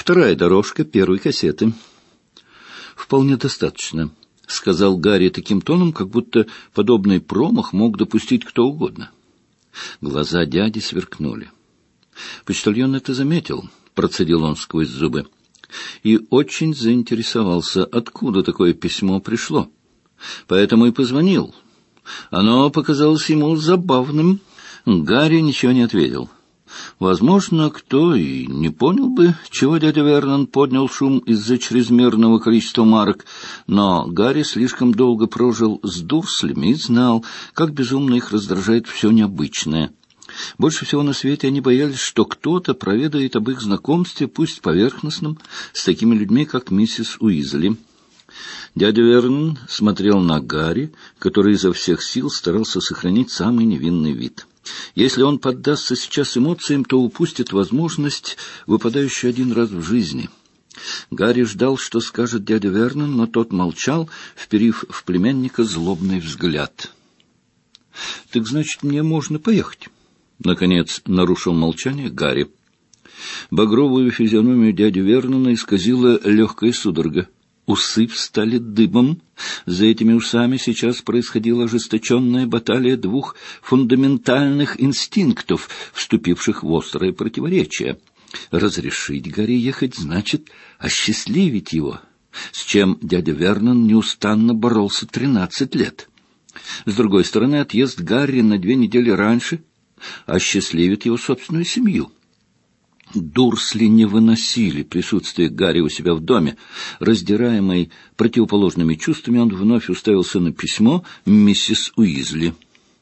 Вторая дорожка первой кассеты. Вполне достаточно, — сказал Гарри таким тоном, как будто подобный промах мог допустить кто угодно. Глаза дяди сверкнули. Почтальон это заметил, — процедил он сквозь зубы, — и очень заинтересовался, откуда такое письмо пришло. Поэтому и позвонил. Оно показалось ему забавным. Гарри ничего не ответил. Возможно, кто и не понял бы, чего дядя Вернон поднял шум из-за чрезмерного количества марок, но Гарри слишком долго прожил с Дурслями и знал, как безумно их раздражает все необычное. Больше всего на свете они боялись, что кто-то проведает об их знакомстве, пусть поверхностном, с такими людьми, как миссис Уизли. Дядя Вернон смотрел на Гарри, который изо всех сил старался сохранить самый невинный вид. Если он поддастся сейчас эмоциям, то упустит возможность, выпадающую один раз в жизни. Гарри ждал, что скажет дядя Вернон, но тот молчал, вперив в племянника злобный взгляд. — Так значит, мне можно поехать? — наконец нарушил молчание Гарри. Багровую физиономию дяди Вернона исказила легкая судорога. Усы встали дыбом. За этими усами сейчас происходила ожесточенная баталия двух фундаментальных инстинктов, вступивших в острое противоречие. Разрешить Гарри ехать значит осчастливить его, с чем дядя Вернон неустанно боролся 13 лет. С другой стороны, отъезд Гарри на 2 недели раньше осчастливит его собственную семью. Дурсли не выносили присутствие Гарри у себя в доме. Раздираемый противоположными чувствами, он вновь уставился на письмо миссис Уизли.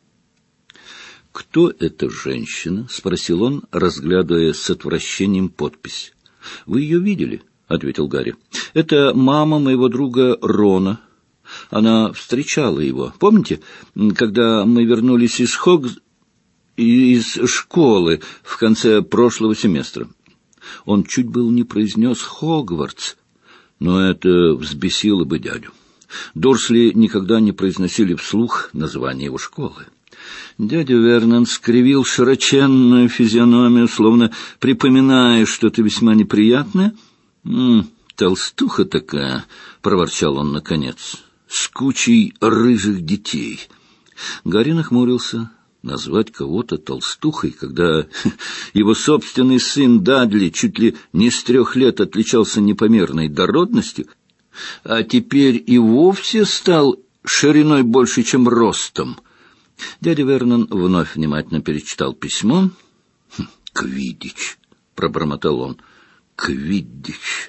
«Кто эта женщина?» — спросил он, разглядывая с отвращением подпись. «Вы ее видели?» — ответил Гарри. «Это мама моего друга Рона. Она встречала его. Помните, когда мы вернулись из школы в конце прошлого семестра?» Он чуть было не произнес «Хогвартс», но это взбесило бы дядю. Дурсли никогда не произносили вслух название его школы. Дядя Вернон скривил широченную физиономию, словно припоминая что-то весьма неприятное. «Толстуха такая», — проворчал он наконец, — «с кучей рыжих детей». Гарри нахмурился. Назвать кого-то толстухой, когда его собственный сын Дадли чуть ли не с 3 лет отличался непомерной дородностью, а теперь и вовсе стал шириной больше, чем ростом. Дядя Вернон вновь внимательно перечитал письмо. «Квиддич», — пробормотал он, — «Квиддич».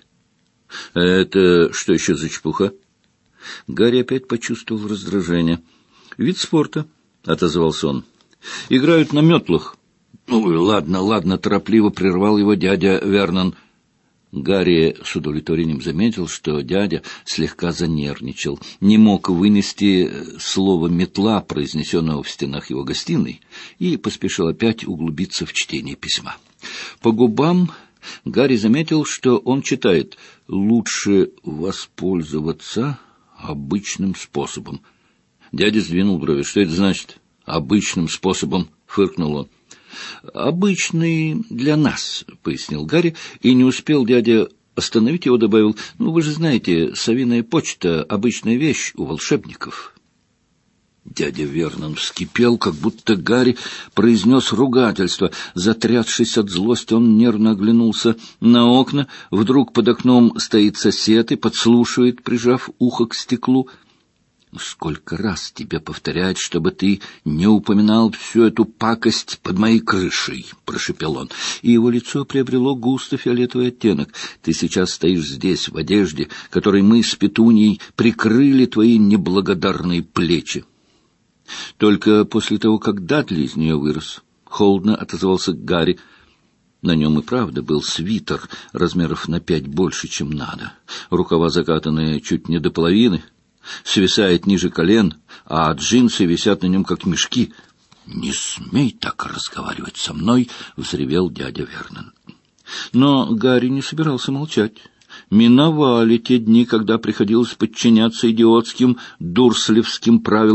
«Это что еще за чепуха?» Гарри опять почувствовал раздражение. «Вид спорта», — отозвался он. «Играют на метлах». Ладно, торопливо прервал его дядя Вернон. Гарри с удовлетворением заметил, что дядя слегка занервничал, не мог вынести слово «метла», произнесенного в стенах его гостиной, и поспешил опять углубиться в чтение письма. По губам Гарри заметил, что он читает «лучше воспользоваться обычным способом». Дядя сдвинул брови. «Что это значит?» «Обычным способом», — фыркнул он. «Обычный для нас», — пояснил Гарри, и не успел дядя остановить его, добавил: «вы же знаете, совиная почта — обычная вещь у волшебников». Дядя Вернон вскипел, как будто Гарри произнес ругательство. Затрясшись от злости, он нервно оглянулся на окна. Вдруг под окном стоит сосед и подслушивает, прижав ухо к стеклу. «Сколько раз тебе повторять, чтобы ты не упоминал всю эту пакость под моей крышей?» — прошепел он, и его лицо приобрело густо-фиолетовый оттенок. «Ты сейчас стоишь здесь, в одежде, которой мы с Петуньей прикрыли твои неблагодарные плечи». Только после того, как Дадли из нее вырос, холодно отозвался Гарри. На нем и правда был свитер размеров на 5 больше, чем надо. Рукава закатаны чуть не до половины, свисает ниже колен, а джинсы висят на нем, как мешки. «Не смей так разговаривать со мной!» — взревел дядя Вернон. Но Гарри не собирался молчать. Миновали те дни, когда приходилось подчиняться идиотским дурслевским правилам.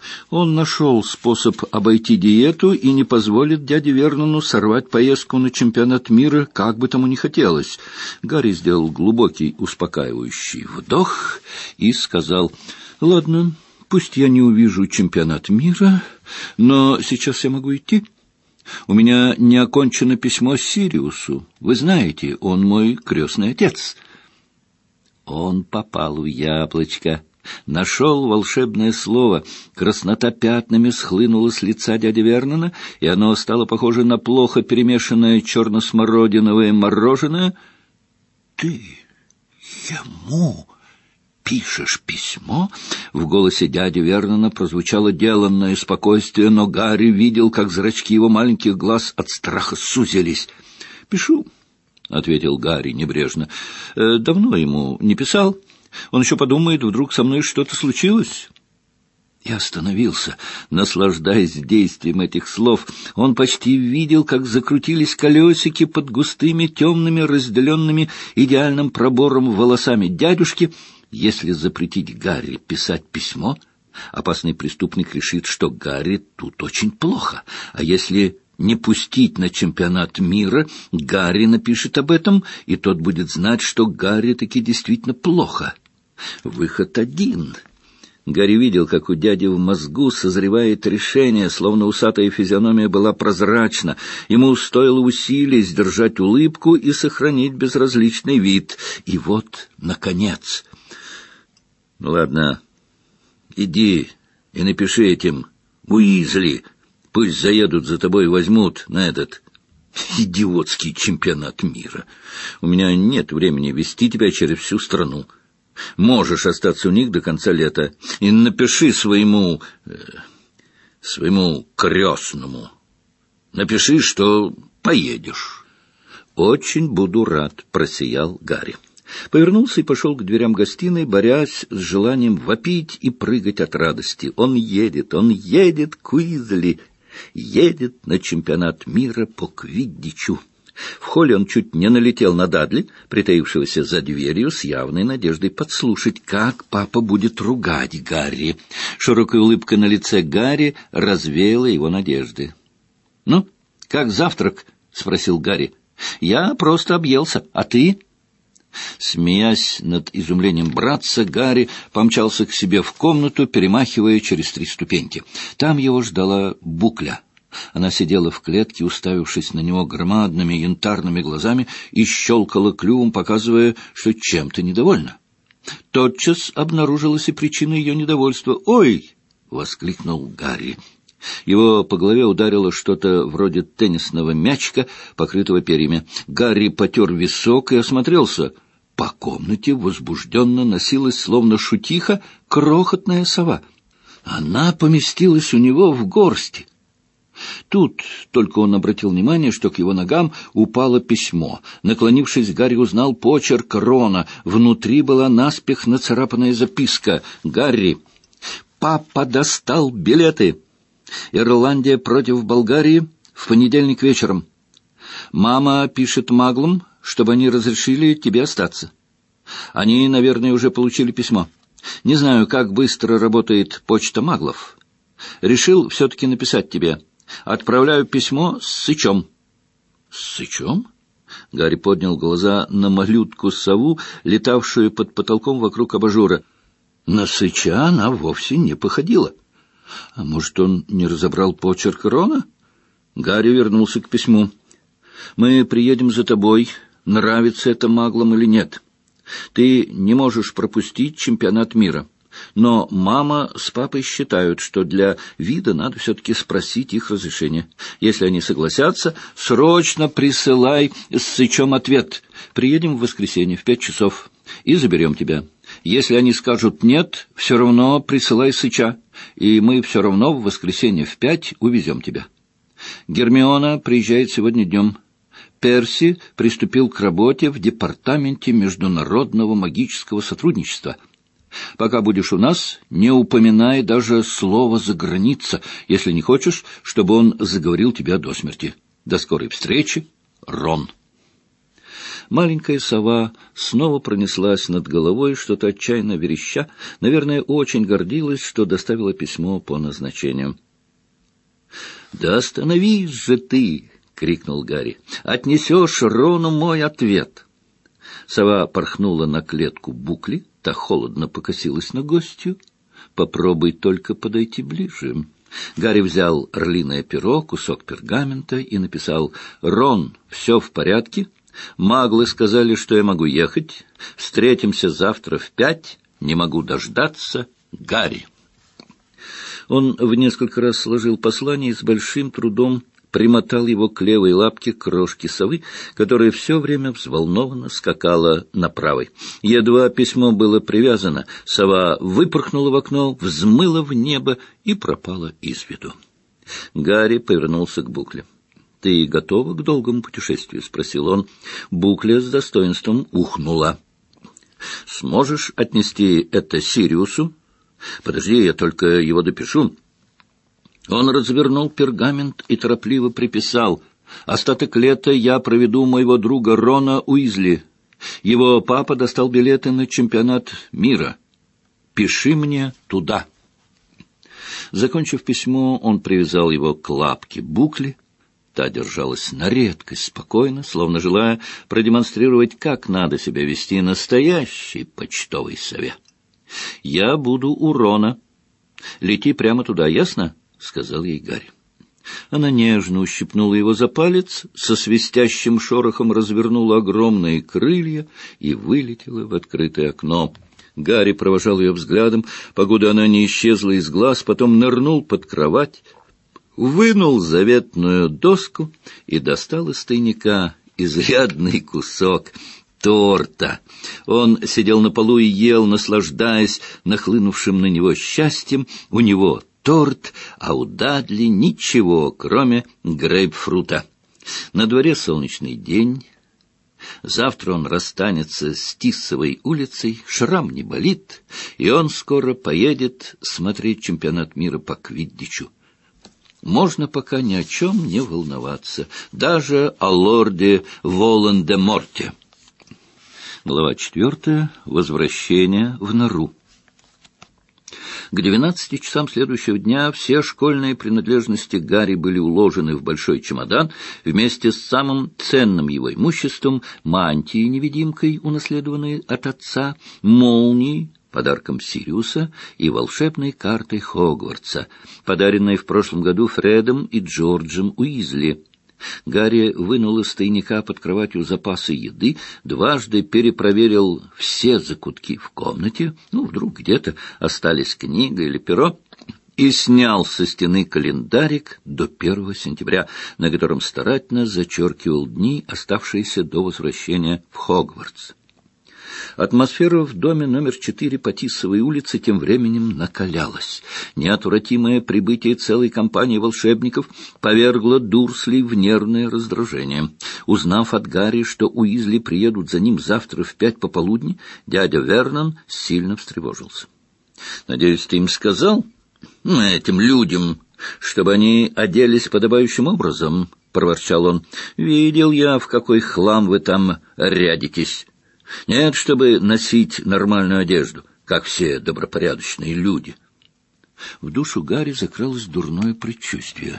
Он нашел способ обойти диету и не позволит дяде Вернону сорвать поездку на чемпионат мира, как бы тому ни хотелось. Гарри сделал глубокий успокаивающий вдох и сказал: «Ладно, пусть я не увижу чемпионат мира, но сейчас я могу идти. У меня не окончено письмо Сириусу. Вы знаете, он мой крестный отец». Он попал в яблочко. Нашел волшебное слово. Краснота пятнами схлынула с лица дяди Вернона, и оно стало похоже на плохо перемешанное черно-смородиновое мороженое. «Ты ему пишешь письмо?» В голосе дяди Вернона прозвучало деланное спокойствие, но Гарри видел, как зрачки его маленьких глаз от страха сузились. «Пишу», — ответил Гарри небрежно. «Давно ему не писал. Он еще подумает, вдруг со мной что-то случилось». И остановился, наслаждаясь действием этих слов. Он почти видел, как закрутились колесики под густыми, темными, разделенными идеальным пробором волосами дядюшки. Если запретить Гарри писать письмо, опасный преступник решит, что Гарри тут очень плохо. А если не пустить на чемпионат мира, Гарри напишет об этом, и тот будет знать, что Гарри таки действительно плохо. Выход один. Гарри видел, как у дяди в мозгу созревает решение, словно усатая физиономия была прозрачна. Ему стоило усилий сдержать улыбку и сохранить безразличный вид. И вот, наконец... «Ладно, иди и напиши этим Уизли. Пусть заедут за тобой и возьмут на этот идиотский чемпионат мира. У меня нет времени вести тебя через всю страну. Можешь остаться у них до конца лета. И напиши своему крестному. Напиши, что поедешь». «Очень буду рад», — просиял Гарри. Повернулся и пошел к дверям гостиной, борясь с желанием вопить и прыгать от радости. Он едет, к Уизли, едет на чемпионат мира по квиддичу. В холле он чуть не налетел на Дадли, притаившегося за дверью с явной надеждой подслушать, как папа будет ругать Гарри. Широкая улыбка на лице Гарри развеяла его надежды. «Ну, как завтрак?» — спросил Гарри. «Я просто объелся, а ты?» Смеясь над изумлением братца, Гарри помчался к себе в комнату, перемахивая через 3 ступеньки. Там его ждала Букля. Она сидела в клетке, уставившись на него громадными янтарными глазами, и щелкала клювом, показывая, что чем-то недовольна. Тотчас обнаружилась и причина ее недовольства. «Ой!» — воскликнул Гарри. Его по голове ударило что-то вроде теннисного мячика, покрытого перьями. Гарри потер висок и осмотрелся. По комнате возбужденно носилась, словно шутиха, крохотная сова. Она поместилась у него в горсти. Тут только он обратил внимание, что к его ногам упало письмо. Наклонившись, Гарри узнал почерк Рона. Внутри была наспех нацарапанная записка. «Гарри, папа достал билеты. Ирландия против Болгарии в понедельник вечером. Мама пишет маглам, чтобы они разрешили тебе остаться. Они, наверное, уже получили письмо. Не знаю, как быстро работает почта маглов. Решил все-таки написать тебе. Отправляю письмо с Сычом». «С Сычом?» Гарри поднял глаза на малютку-сову, летавшую под потолком вокруг абажура. На Сыча она вовсе не походила. А может, он не разобрал почерк Рона? Гарри вернулся к письму. «Мы приедем за тобой, нравится это маглам или нет. Ты не можешь пропустить чемпионат мира. Но мама с папой считают, что для вида надо все-таки спросить их разрешения. Если они согласятся, срочно присылай с Сычом ответ. Приедем в воскресенье в 5 часов и заберем тебя. Если они скажут «нет», все равно присылай Сыча, и мы все равно в воскресенье в 5 увезем тебя. Гермиона приезжает сегодня днем. Перси приступил к работе в департаменте международного магического сотрудничества. Пока будешь у нас, не упоминай даже слово «заграница», если не хочешь, чтобы он заговорил тебя до смерти. До скорой встречи, Рон». Маленькая сова снова пронеслась над головой, что-то отчаянно вереща, наверное, очень гордилась, что доставила письмо по назначению. «Да остановись же ты!» — крикнул Гарри. «Отнесешь Рону мой ответ!» Сова порхнула на клетку Букли, та холодно покосилась на гостью. «Попробуй только подойти ближе». Гарри взял орлиное перо, кусок пергамента и написал: «Рон, все в порядке? Маглы сказали, что я могу ехать. Встретимся завтра в 5. Не могу дождаться. Гарри». Он в несколько раз сложил послание и с большим трудом примотал его к левой лапке крошки совы, которая все время взволнованно скакала на правой. Едва письмо было привязано, сова выпорхнула в окно, взмыла в небо и пропала из виду. Гарри повернулся к Букле. «Ты готова к долгому путешествию?» — спросил он. Букля с достоинством ухнула. «Сможешь отнести это Сириусу?» «Подожди, я только его допишу». Он развернул пергамент и торопливо приписал: «Остаток лета я проведу моего друга Рона Уизли. Его папа достал билеты на чемпионат мира. Пиши мне туда». Закончив письмо, он привязал его к лапке Букли. Та держалась на редкость спокойно, словно желая продемонстрировать, как надо себя вести настоящей почтовой сове. «Я буду у Рона. Лети прямо туда, ясно?» — сказал ей Гарри. Она нежно ущипнула его за палец, со свистящим шорохом развернула огромные крылья и вылетела в открытое окно. Гарри провожал ее взглядом, покуда она не исчезла из глаз, потом нырнул под кровать, вынул заветную доску и достал из тайника изрядный кусок торта. Он сидел на полу и ел, наслаждаясь нахлынувшим на него счастьем. У него торт, а у Дадли ничего, кроме грейпфрута. На дворе солнечный день. Завтра он расстанется с Тиссовой улицей, шрам не болит, и он скоро поедет смотреть чемпионат мира по квиддичу. Можно пока ни о чем не волноваться, даже о лорде Волан-де-Морте. Глава 4. Возвращение в нору. К 12 часам следующего дня все школьные принадлежности Гарри были уложены в большой чемодан вместе с самым ценным его имуществом: мантией-невидимкой, унаследованной от отца, молнией, подарком Сириуса, и волшебной картой Хогвартса, подаренной в прошлом году Фредом и Джорджем Уизли. Гарри вынул из тайника под кроватью запасы еды, дважды перепроверил все закутки в комнате, вдруг где-то остались книга или перо, и снял со стены календарик до 1 сентября, на котором старательно зачеркивал дни, оставшиеся до возвращения в Хогвартс. Атмосфера в доме номер 4 по Тиссовой улице тем временем накалялась. Неотвратимое прибытие целой компании волшебников повергло Дурслей в нервное раздражение. Узнав от Гарри, что Уизли приедут за ним завтра в 5 пополудни, дядя Вернон сильно встревожился. «Надеюсь, ты им сказал, этим людям, чтобы они оделись подобающим образом?» — проворчал он. «Видел я, в какой хлам вы там рядитесь. Нет, чтобы носить нормальную одежду, как все добропорядочные люди». В душу Гарри закралось дурное предчувствие.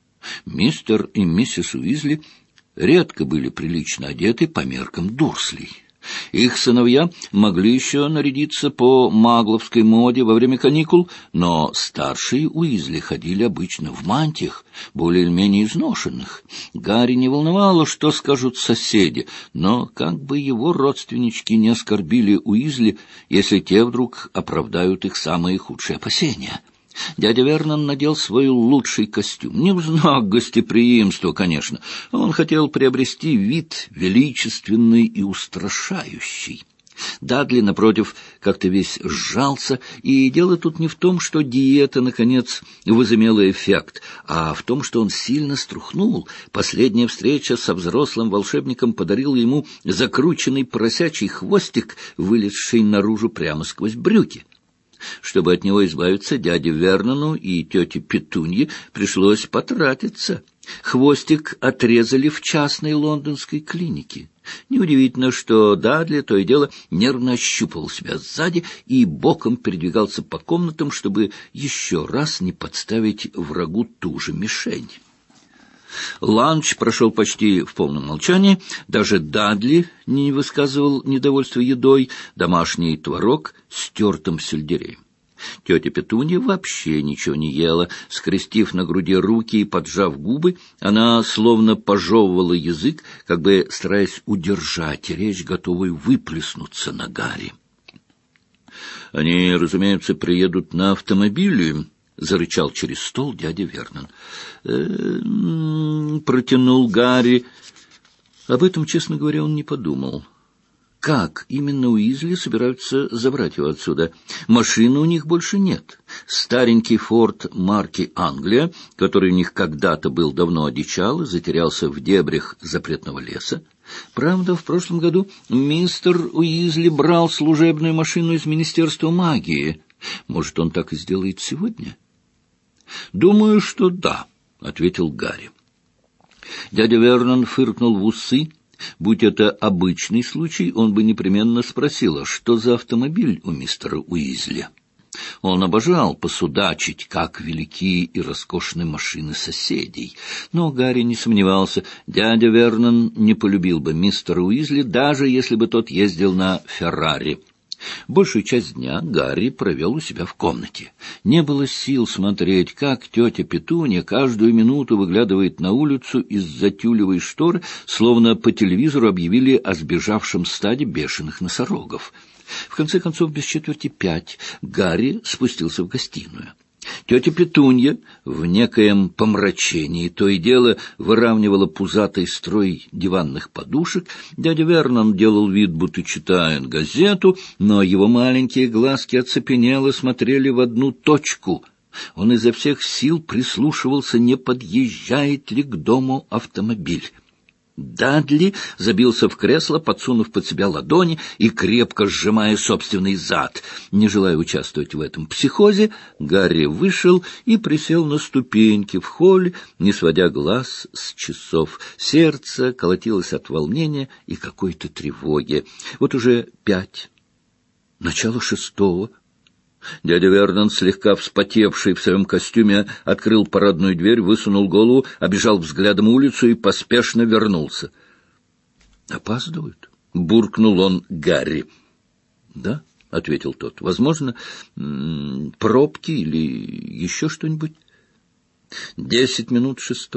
Мистер и миссис Уизли редко были прилично одеты по меркам Дурслей. Их сыновья могли еще нарядиться по магловской моде во время каникул, но старшие Уизли ходили обычно в мантиях, более или менее изношенных. Гарри не волновало, что скажут соседи, но как бы его родственнички не оскорбили Уизли, если те вдруг оправдают их самые худшие опасения. Дядя Вернон надел свой лучший костюм. Не в знак гостеприимства, конечно. Он хотел приобрести вид величественный и устрашающий. Дадли, напротив, как-то весь сжался, и дело тут не в том, что диета, наконец, возымела эффект, а в том, что он сильно струхнул. Последняя встреча со взрослым волшебником подарила ему закрученный поросячий хвостик, вылезший наружу прямо сквозь брюки. Чтобы от него избавиться, дяде Вернону и тете Петунье пришлось потратиться. Хвостик отрезали в частной лондонской клинике. Неудивительно, что Дадли то и дело нервно ощупывал себя сзади и боком передвигался по комнатам, чтобы еще раз не подставить врагу ту же мишень. Ланч прошел почти в полном молчании. Даже Дадли не высказывал недовольства едой, домашний творог с тертым сельдереем. Тетя Петунья вообще ничего не ела. Скрестив на груди руки и поджав губы, она словно пожевывала язык, как бы стараясь удержать речь, готовую выплеснуться на Гарри. «Они, разумеется, приедут на автомобиле», — зарычал через стол дядя Вернон. Протянул Гарри. Об этом, честно говоря, он не подумал. Как именно Уизли собираются забрать его отсюда? Машины у них больше нет. Старенький «Форд» марки «Англия», который у них когда-то был давно одичал и затерялся в дебрях запретного леса. Правда, в прошлом году мистер Уизли брал служебную машину из Министерства магии. Может, он так и сделает сегодня? «Думаю, что да», — ответил Гарри. Дядя Вернон фыркнул в усы. Будь это обычный случай, он бы непременно спросил, а что за автомобиль у мистера Уизли? Он обожал посудачить, как велики и роскошны машины соседей. Но Гарри не сомневался, дядя Вернон не полюбил бы мистера Уизли, даже если бы тот ездил на «Феррари». Большую часть дня Гарри провел у себя в комнате. Не было сил смотреть, как тетя Петунья каждую минуту выглядывает на улицу из-за тюлевой шторы, словно по телевизору объявили о сбежавшем стаде бешеных носорогов. В конце концов, без 4:05 Гарри спустился в гостиную. Тетя Петунья в некоем помрачении то и дело выравнивала пузатый строй диванных подушек. Дядя Вернон делал вид, будто читает газету, но его маленькие глазки оцепенело смотрели в одну точку. Он изо всех сил прислушивался, не подъезжает ли к дому автомобиль. Дадли забился в кресло, подсунув под себя ладони и крепко сжимая собственный зад. Не желая участвовать в этом психозе, Гарри вышел и присел на ступеньки в холле, не сводя глаз с часов. Сердце колотилось от волнения и какой-то тревоги. Вот уже 5, начало 6. Дядя Вернон, слегка вспотевший в своем костюме, открыл парадную дверь, высунул голову, обежал взглядом улицу и поспешно вернулся. «Опаздывают?» — буркнул он Гарри. «Да», — ответил тот, — «возможно, пробки или еще что-нибудь». 10 минут 6,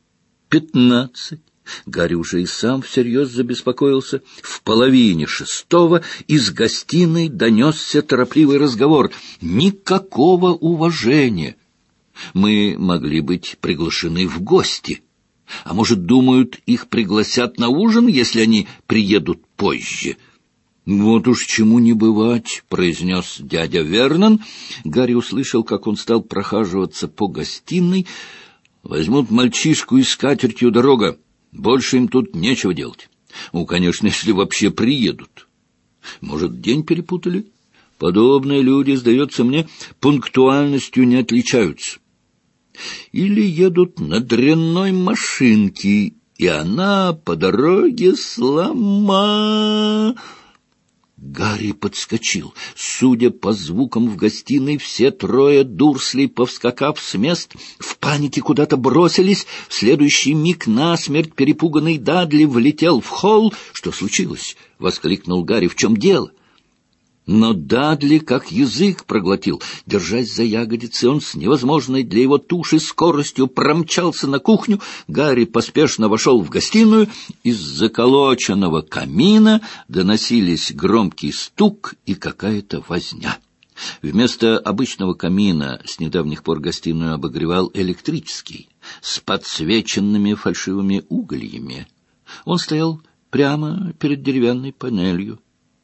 15. Гарри уже и сам всерьез забеспокоился. В половине 6 из гостиной донесся торопливый разговор. Никакого уважения. Мы могли быть приглашены в гости. А может, думают, их пригласят на ужин, если они приедут позже? «Вот уж чему не бывать», — произнес дядя Вернон. Гарри услышал, как он стал прохаживаться по гостиной. «Возьмут мальчишку и с скатертью дорога. Больше им тут нечего делать. Конечно, если вообще приедут. Может, день перепутали? Подобные люди, сдается мне, пунктуальностью не отличаются. Или едут на дрянной машинке, и она по дороге слома...» Гарри подскочил. Судя по звукам в гостиной, все 3 Дурслей, повскакав с мест, в панике куда-то бросились. В следующий миг насмерть перепуганный Дадли влетел в холл. «Что случилось?» — воскликнул Гарри. «В чем дело?» Но Дадли как язык проглотил. Держась за ягодицы, он с невозможной для его туши скоростью промчался на кухню. Гарри поспешно вошел в гостиную. Из заколоченного камина доносились громкий стук и какая-то возня. Вместо обычного камина с недавних пор гостиную обогревал электрический, с подсвеченными фальшивыми угольями. Он стоял прямо перед деревянной панелью.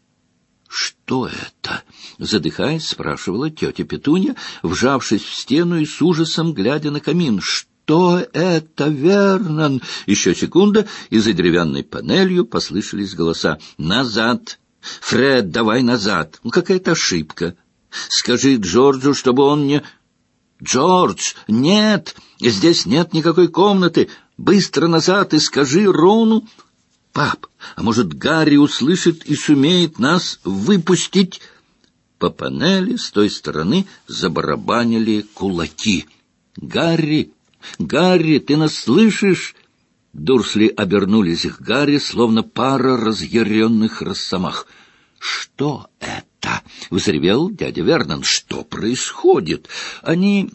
«Что это?» — задыхаясь, спрашивала тетя Петунья, вжавшись в стену и с ужасом глядя на камин. «Что это, Вернон?» Еще секунда, и за деревянной панелью послышались голоса. «Назад! Фред, давай назад! Какая-то ошибка! Скажи Джорджу, чтобы он не...» «Джордж, нет! Здесь нет никакой комнаты! Быстро назад и скажи Рону!» «Пап, а может, Гарри услышит и сумеет нас выпустить?» По панели с той стороны забарабанили кулаки. «Гарри! Гарри, ты нас слышишь?» Дурсли обернулись к Гарри, словно пара разъяренных росомах. «Что это?» — взревел дядя Вернон. «Что происходит? Они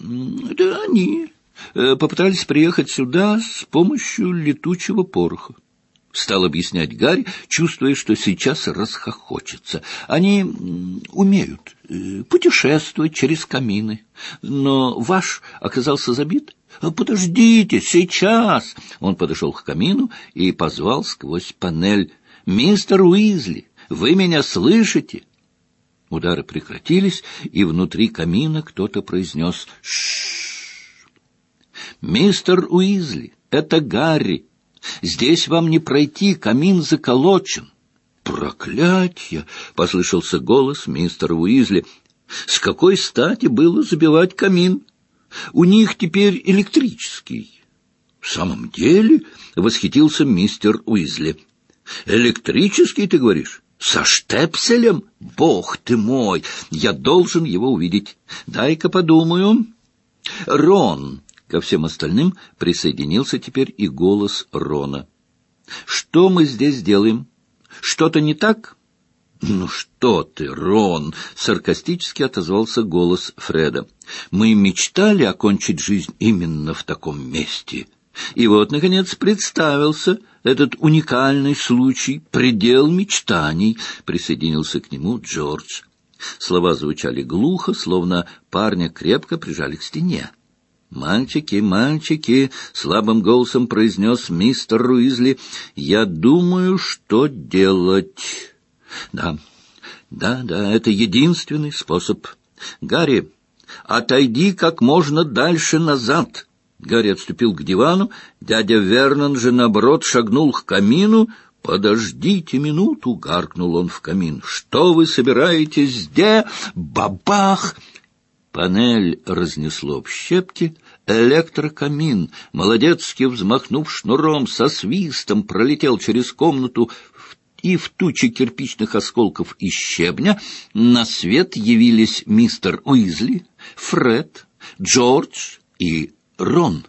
попытались приехать сюда с помощью летучего пороха», — стал объяснять Гарри, чувствуя, что сейчас расхохочется. «Они умеют путешествовать через камины, но ваш оказался забит. Подождите, сейчас!» Он подошел к камину и позвал сквозь панель: «Мистер Уизли, вы меня слышите?» Удары прекратились, и внутри камина кто-то произнес: «Ш-ш-ш! Мистер Уизли, это Гарри. Здесь вам не пройти, камин заколочен». «Проклятье!» — послышался голос мистера Уизли. «С какой стати было забивать камин? У них теперь электрический». «В самом деле?» — восхитился мистер Уизли. «Электрический, ты говоришь? Со штепселем? Бог ты мой! Я должен его увидеть. Дай-ка подумаю». «Рон!» — ко всем остальным присоединился теперь и голос Рона. «Что мы здесь делаем? Что-то не так?» «Ну что ты, Рон!» — саркастически отозвался голос Фреда. «Мы мечтали окончить жизнь именно в таком месте. И вот, наконец, представился этот уникальный случай, предел мечтаний», — присоединился к нему Джордж. Слова звучали глухо, словно парня крепко прижали к стене. «Мальчики, мальчики!» — слабым голосом произнес мистер Уизли. «Я думаю, что делать». «Да, это единственный способ. Гарри, отойди как можно дальше назад». Гарри отступил к дивану, дядя Вернон же, наоборот, шагнул к камину. «Подождите минуту!» — гаркнул он в камин. «Что вы собираетесь здесь?» Бабах! Панель разнесло в щепки. Электрокамин, молодецки взмахнув шнуром, со свистом пролетел через комнату, и в туче кирпичных осколков и щебня на свет явились мистер Уизли, Фред, Джордж и Рон.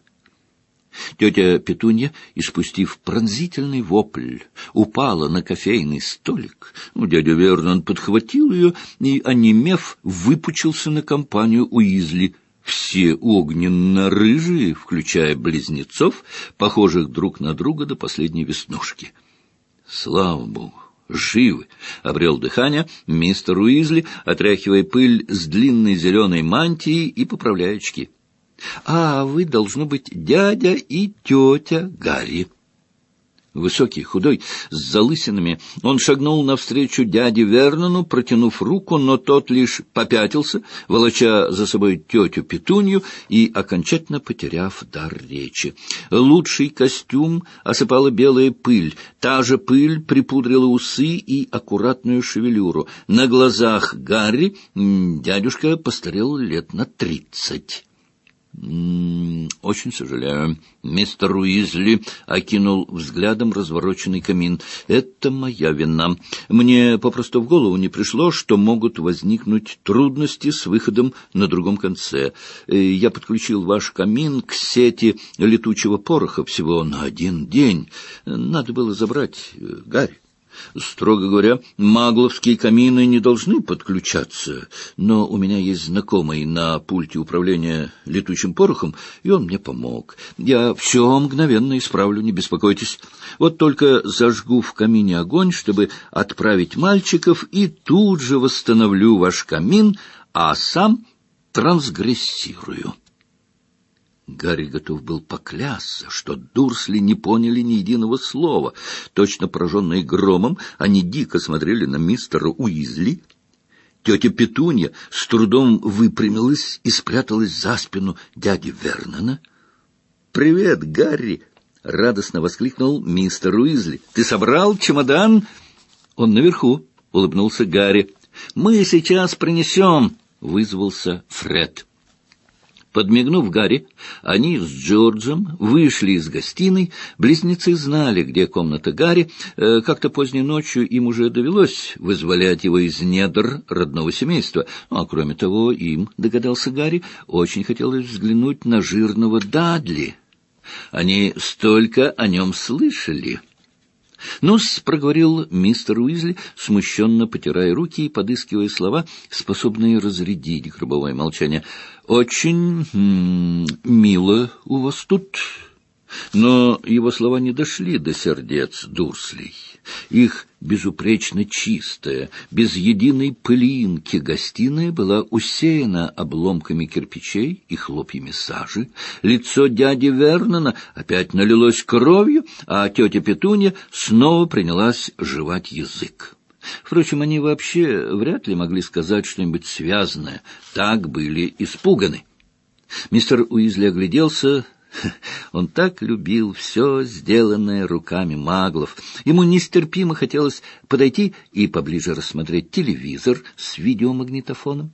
Тетя Петунья, испустив пронзительный вопль, упала на кофейный столик. Дядя Вернон подхватил ее и, онемев, выпучился на компанию Уизли. Все огненно-рыжие, включая близнецов, похожих друг на друга до последней веснушки. «Слава Богу, живы!» — обрел дыхание мистер Уизли, отряхивая пыль с длинной зеленой мантии и поправляя очки. «А вы, должно быть, дядя и тетя Гарри». Высокий, худой, с залысинами, он шагнул навстречу дяде Вернону, протянув руку, но тот лишь попятился, волоча за собой тетю Петунью и окончательно потеряв дар речи. Лучший костюм осыпала белая пыль, та же пыль припудрила усы и аккуратную шевелюру. На глазах Гарри дядюшка постарел лет на 30. «Очень сожалею». Мистер Уизли окинул взглядом развороченный камин. «Это моя вина. Мне попросту в голову не пришло, что могут возникнуть трудности с выходом на другом конце. Я подключил ваш камин к сети летучего пороха всего на 1 день. Надо было забрать Гарри. Строго говоря, магловские камины не должны подключаться, но у меня есть знакомый на пульте управления летучим порохом, и он мне помог. Я все мгновенно исправлю, не беспокойтесь. Вот только зажгу в камине огонь, чтобы отправить мальчиков, и тут же восстановлю ваш камин, а сам трансгрессирую». Гарри готов был поклясться, что Дурсли не поняли ни единого слова. Точно пораженные громом, они дико смотрели на мистера Уизли. Тетя Петунья с трудом выпрямилась и спряталась за спину дяди Вернона. «Привет, Гарри!» — радостно воскликнул мистер Уизли. «Ты собрал чемодан?» «Он наверху», — улыбнулся Гарри. «Мы сейчас принесем», — вызвался Фред. Подмигнув Гарри, они с Джорджем вышли из гостиной. Близнецы знали, где комната Гарри. Как-то поздней ночью им уже довелось вызволять его из недр родного семейства. Ну, а кроме того, им, догадался Гарри, очень хотелось взглянуть на жирного Дадли. Они столько о нем слышали. «Ну-с», — проговорил мистер Уизли, смущенно потирая руки и подыскивая слова, способные разрядить гробовое молчание. «Очень мило у вас тут». Но его слова не дошли до сердец Дурслей. Их безупречно чистая, без единой пылинки гостиная была усеяна обломками кирпичей и хлопьями сажи. Лицо дяди Вернона опять налилось кровью, а тетя Петунья снова принялась жевать язык. Впрочем, они вообще вряд ли могли сказать что-нибудь связанное, так были испуганы. Мистер Уизли огляделся. Он так любил все, сделанное руками маглов. Ему нестерпимо хотелось подойти и поближе рассмотреть телевизор с видеомагнитофоном.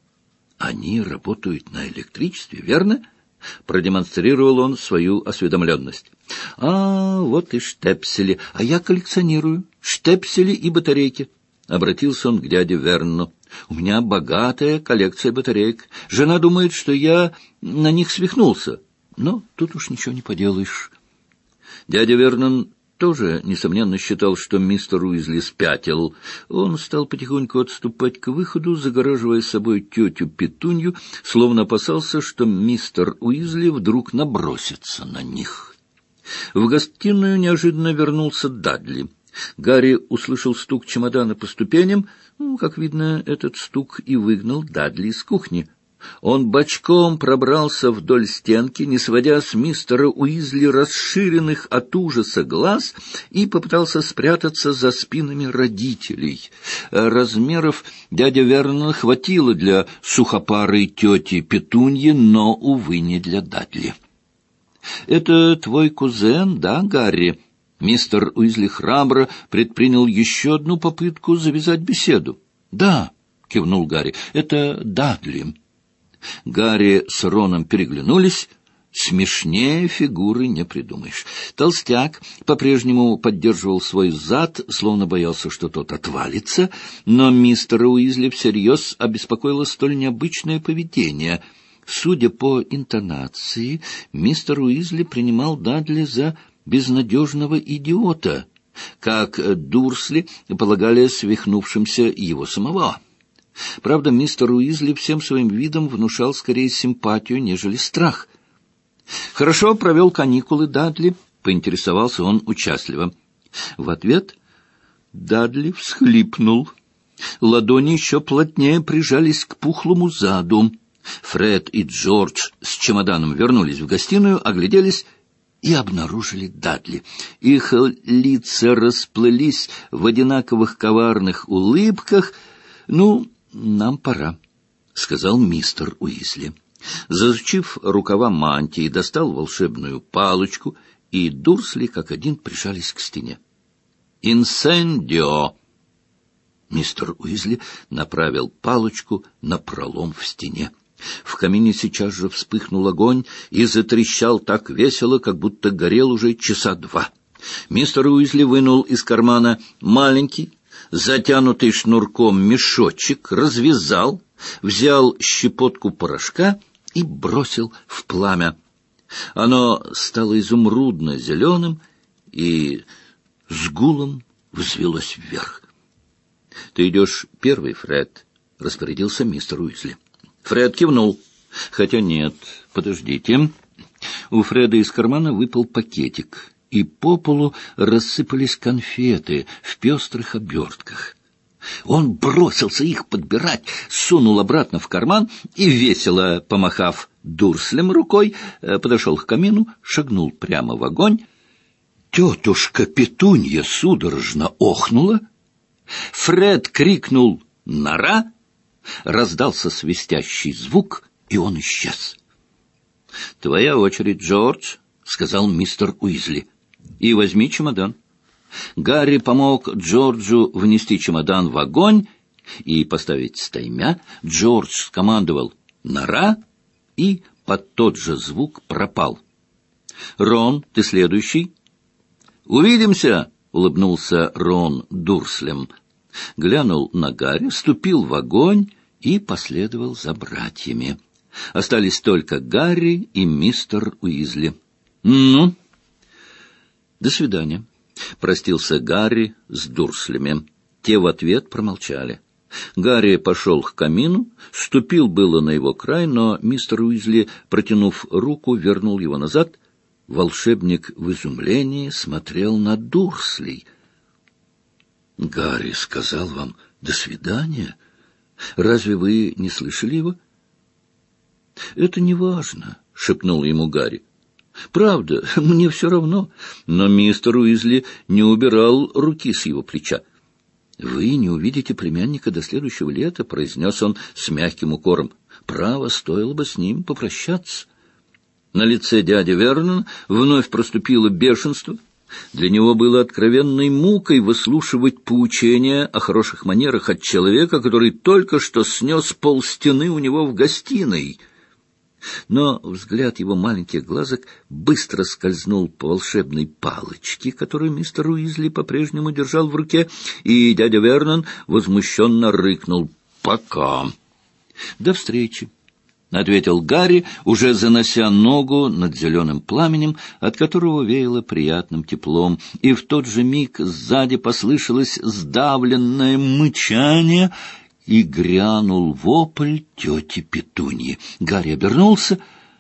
«Они работают на электричестве, верно?» — продемонстрировал он свою осведомленность. «А, вот и штепсели. А я коллекционирую штепсели и батарейки», — обратился он к дяде Верну. «У меня богатая коллекция батареек. Жена думает, что я на них свихнулся. Но тут уж ничего не поделаешь». Дядя Вернон тоже, несомненно, считал, что мистер Уизли спятил. Он стал потихоньку отступать к выходу, загораживая собой тетю Петунью, словно опасался, что мистер Уизли вдруг набросится на них. В гостиную неожиданно вернулся Дадли. Гарри услышал стук чемодана по ступеням. Как видно, этот стук и выгнал Дадли из кухни. Он бочком пробрался вдоль стенки, не сводя с мистера Уизли расширенных от ужаса глаз, и попытался спрятаться за спинами родителей. Размеров дядя Вернона хватило для сухопарой тети Петуньи, но, увы, не для Дадли. «Это твой кузен, да, Гарри?» Мистер Уизли храбро предпринял еще одну попытку завязать беседу. «Да», — кивнул Гарри, — «это Дадли». Гарри с Роном переглянулись. Смешнее фигуры не придумаешь. Толстяк по-прежнему поддерживал свой зад, словно боялся, что тот отвалится, но мистера Уизли всерьез обеспокоило столь необычное поведение. Судя по интонации, мистер Уизли принимал Дадли за безнадежного идиота, как Дурсли полагали свихнувшимся его самого. Правда, мистер Уизли всем своим видом внушал скорее симпатию, нежели страх. «Хорошо провел каникулы, Дадли?» — поинтересовался он участливо. В ответ Дадли всхлипнул. Ладони еще плотнее прижались к пухлому заду. Фред и Джордж с чемоданом вернулись в гостиную, огляделись и обнаружили Дадли. Их лица расплылись в одинаковых коварных улыбках. «Ну, нам пора», — сказал мистер Уизли. Засучив рукава мантии, достал волшебную палочку, и Дурсли как один прижались к стене. «Инсендио!» Мистер Уизли направил палочку на пролом в стене. В камине сейчас же вспыхнул огонь и затрещал так весело, как будто горел уже часа два. Мистер Уизли вынул из кармана маленький, затянутый шнурком мешочек, развязал, взял щепотку порошка и бросил в пламя. Оно стало изумрудно-зеленым и с гулом взвелось вверх. — Ты идешь первый, Фред, — распорядился мистер Уизли. Фред кивнул. — Хотя нет, подождите. У Фреда из кармана выпал пакетик, и по полу рассыпались конфеты в пестрых обертках. Он бросился их подбирать, сунул обратно в карман и, весело помахав Дурслем рукой, подошел к камину, шагнул прямо в огонь. Тетушка Петунья судорожно охнула. Фред крикнул «Нора!», раздался свистящий звук, и он исчез. — Твоя очередь, Джордж, — сказал мистер Уизли. — И возьми чемодан. Гарри помог Джорджу внести чемодан в огонь и поставить стаймя. Джордж скомандовал «Нора!» и под тот же звук пропал. «Рон, ты следующий?» «Увидимся!» — улыбнулся Рон Дурслем. Глянул на Гарри, вступил в огонь и последовал за братьями. Остались только Гарри и мистер Уизли. «Ну?» «До свидания», — простился Гарри с Дурслеми. Те в ответ промолчали. Гарри пошел к камину, ступил было на его край, но мистер Уизли, протянув руку, вернул его назад. Волшебник в изумлении смотрел на Дурслей. «Гарри сказал вам «до свидания»? Разве вы не слышали его?» «Это не важно», — шепнул ему Гарри. «Правда, мне все равно». Но мистер Уизли не убирал руки с его плеча. «Вы не увидите племянника до следующего лета», — произнес он с мягким укором. «Право, стоило бы с ним попрощаться». На лице дяди Вернона вновь проступило бешенство. Для него было откровенной мукой выслушивать поучения о хороших манерах от человека, который только что снес полстены у него в гостиной. Но взгляд его маленьких глазок быстро скользнул по волшебной палочке, которую мистер Уизли по-прежнему держал в руке, и дядя Вернон возмущенно рыкнул: «Пока!» «До встречи!» — ответил Гарри, уже занося ногу над зеленым пламенем, от которого веяло приятным теплом, и в тот же миг сзади послышалось сдавленное мычание, и грянул вопль тети Петуньи. Гарри обернулся.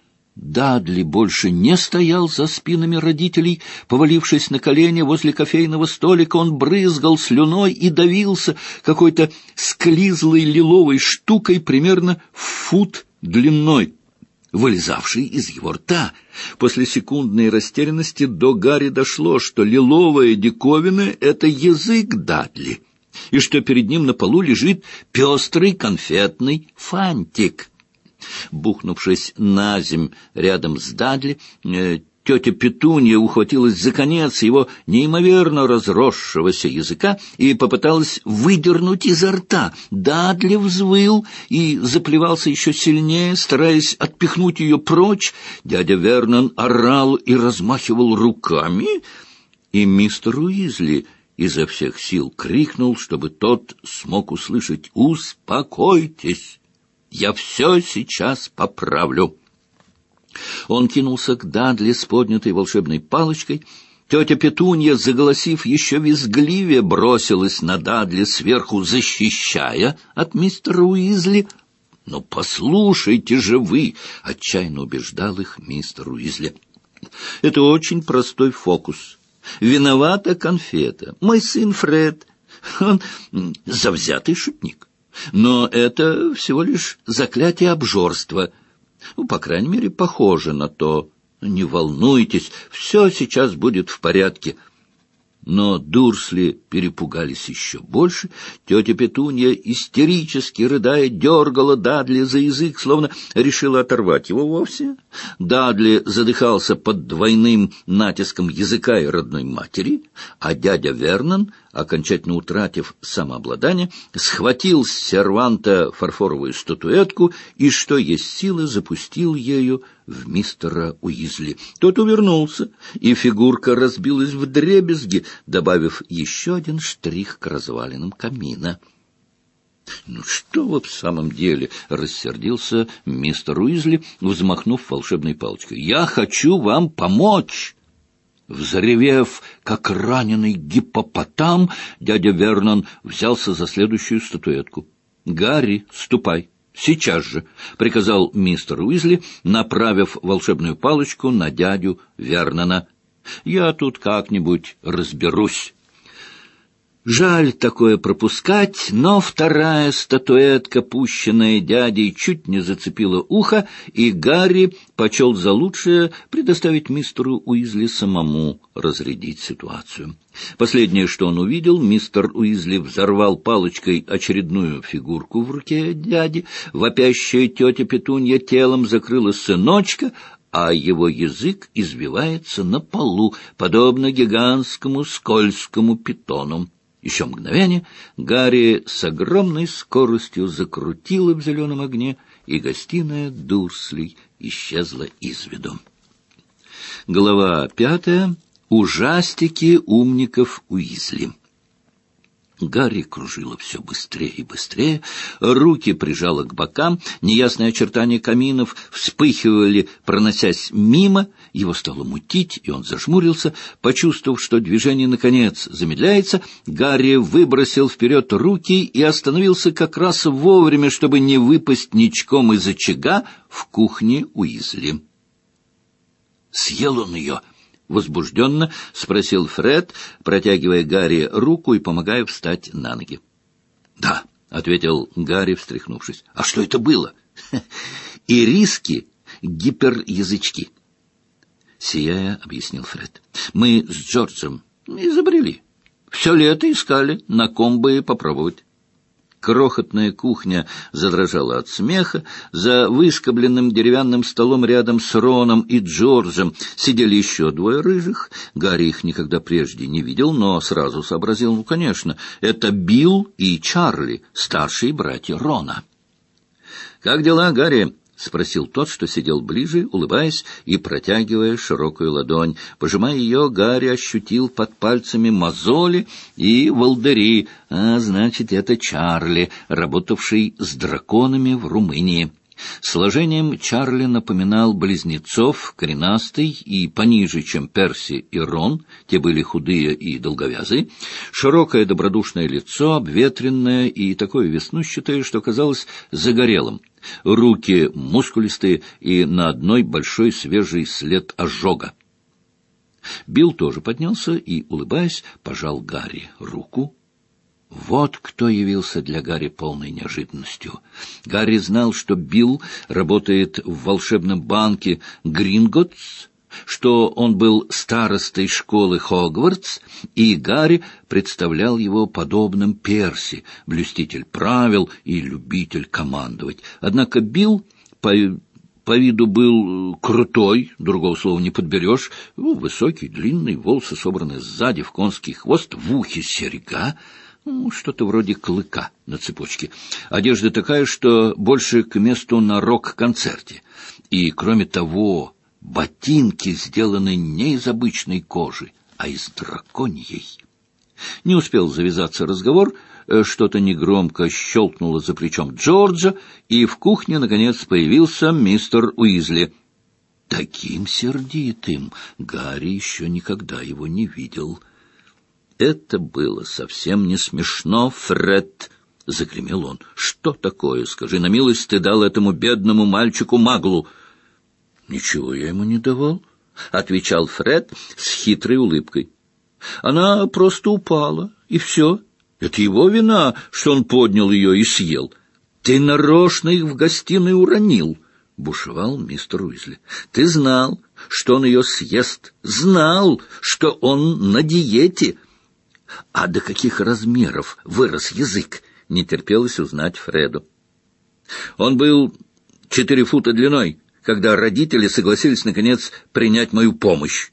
Дадли больше не стоял за спинами родителей. Повалившись на колени возле кофейного столика, он брызгал слюной и давился какой-то склизлой лиловой штукой примерно в фут длиной, вылезавшей из его рта. После секундной растерянности до Гарри дошло, что лиловая диковина — это язык Дадли, и что перед ним на полу лежит пестрый конфетный фантик. Бухнувшись наземь рядом с Дадли, тетя Петунья ухватилась за конец его неимоверно разросшегося языка и попыталась выдернуть изо рта. Дадли взвыл и заплевался еще сильнее, стараясь отпихнуть ее прочь. Дядя Вернон орал и размахивал руками, и мистер Уизли изо всех сил крикнул, чтобы тот смог услышать: «Успокойтесь! Я все сейчас поправлю». Он кинулся к Дадли с поднятой волшебной палочкой. Тетя Петунья, заголосив еще визгливее, бросилась на Дадли сверху, защищая от мистера Уизли. «Ну, послушайте же вы!» — отчаянно убеждал их мистер Уизли. «Это очень простой фокус. Виновата конфета. Мой сын Фред, он завзятый шутник. Но это всего лишь заклятие обжорства. Ну, по крайней мере, похоже на то. Не волнуйтесь, все сейчас будет в порядке». Но Дурсли перепугались еще больше. Тетя Петунья, истерически рыдая, дергала Дадли за язык, словно решила оторвать его вовсе. Дадли задыхался под двойным натиском языка и родной матери, а дядя Вернон, окончательно утратив самообладание, схватил с серванта фарфоровую статуэтку и, что есть силы, запустил ею в мистера Уизли. Тот увернулся, и фигурка разбилась вдребезги, добавив еще один штрих к развалинам камина. «Ну что вы в самом деле?» — рассердился мистер Уизли, взмахнув волшебной палочкой. «Я хочу вам помочь!» Взревев, как раненый гиппопотам, дядя Вернон взялся за следующую статуэтку. «Гарри, ступай! Сейчас же!» — приказал мистер Уизли, направив волшебную палочку на дядю Вернона. «Я тут как-нибудь разберусь». Жаль такое пропускать, но вторая статуэтка, пущенная дядей, чуть не зацепила ухо, и Гарри почел за лучшее предоставить мистеру Уизли самому разрядить ситуацию. Последнее, что он увидел, мистер Уизли взорвал палочкой очередную фигурку в руке дяди, вопящая тетя Петунья телом закрыла сыночка, а его язык извивается на полу, подобно гигантскому скользкому питону. Еще мгновение Гарри с огромной скоростью закрутило в зеленом огне, и гостиная Дурслей исчезла из виду. Глава 5. Ужастики умников Уизли. Гарри кружило все быстрее и быстрее, руки прижало к бокам, неясные очертания каминов вспыхивали, проносясь мимо, его стало мутить, и он зажмурился. Почувствовав, что движение наконец замедляется, Гарри выбросил вперед руки и остановился как раз вовремя, чтобы не выпасть ничком из очага в кухне Уизли. «Съел он ее?» — возбужденно спросил Фред, протягивая Гарри руку и помогая встать на ноги. — Да, — ответил Гарри, встряхнувшись. — А что это было? — Ириски, гиперязычки. Сияя, объяснил Фред. — Мы с Джорджем изобрели. Все лето искали, на ком бы попробовать. Крохотная кухня задрожала от смеха. За выскобленным деревянным столом рядом с Роном и Джорджем сидели еще двое рыжих. Гарри их никогда прежде не видел, но сразу сообразил, конечно, это Билл и Чарли, старшие братья Рона. «Как дела, Гарри?» — спросил тот, что сидел ближе, улыбаясь и протягивая широкую ладонь. Пожимая ее, Гарри ощутил под пальцами мозоли и волдыри. А значит, это Чарли, работавший с драконами в Румынии. Сложением Чарли напоминал близнецов, коренастый и пониже, чем Перси и Рон, те были худые и долговязые, широкое добродушное лицо, обветренное и такое веснущатое, что казалось загорелым, руки мускулистые и на одной большой свежий след ожога. Билл тоже поднялся и, улыбаясь, пожал Гарри руку. Вот кто явился для Гарри полной неожиданностью. Гарри знал, что Билл работает в волшебном банке Гринготтс, что он был старостой школы Хогвартс, и Гарри представлял его подобным Перси, блюститель правил и любитель командовать. Однако Билл по виду был крутой, другого слова не подберешь, высокий, длинный, волосы собраны сзади в конский хвост, в ухе серьга, что-то вроде клыка на цепочке. Одежда такая, что больше к месту на рок-концерте. И, кроме того, ботинки сделаны не из обычной кожи, а из драконьей. Не успел завязаться разговор, что-то негромко щелкнуло за плечом Джорджа, и в кухне, наконец, появился мистер Уизли. Таким сердитым Гарри еще никогда его не видел. «Это было совсем не смешно, Фред!» — загремел он. «Что такое, скажи на милость, ты дал этому бедному мальчику-маглу?» «Ничего я ему не давал», — отвечал Фред с хитрой улыбкой. «Она просто упала, и все. Это его вина, что он поднял ее и съел. Ты нарочно их в гостиной уронил», — бушевал мистер Уизли. «Ты знал, что он ее съест, знал, что он на диете». «А до каких размеров вырос язык?» — не терпелось узнать Фреду. «Он был 4 фута длиной, когда родители согласились, наконец, принять мою помощь».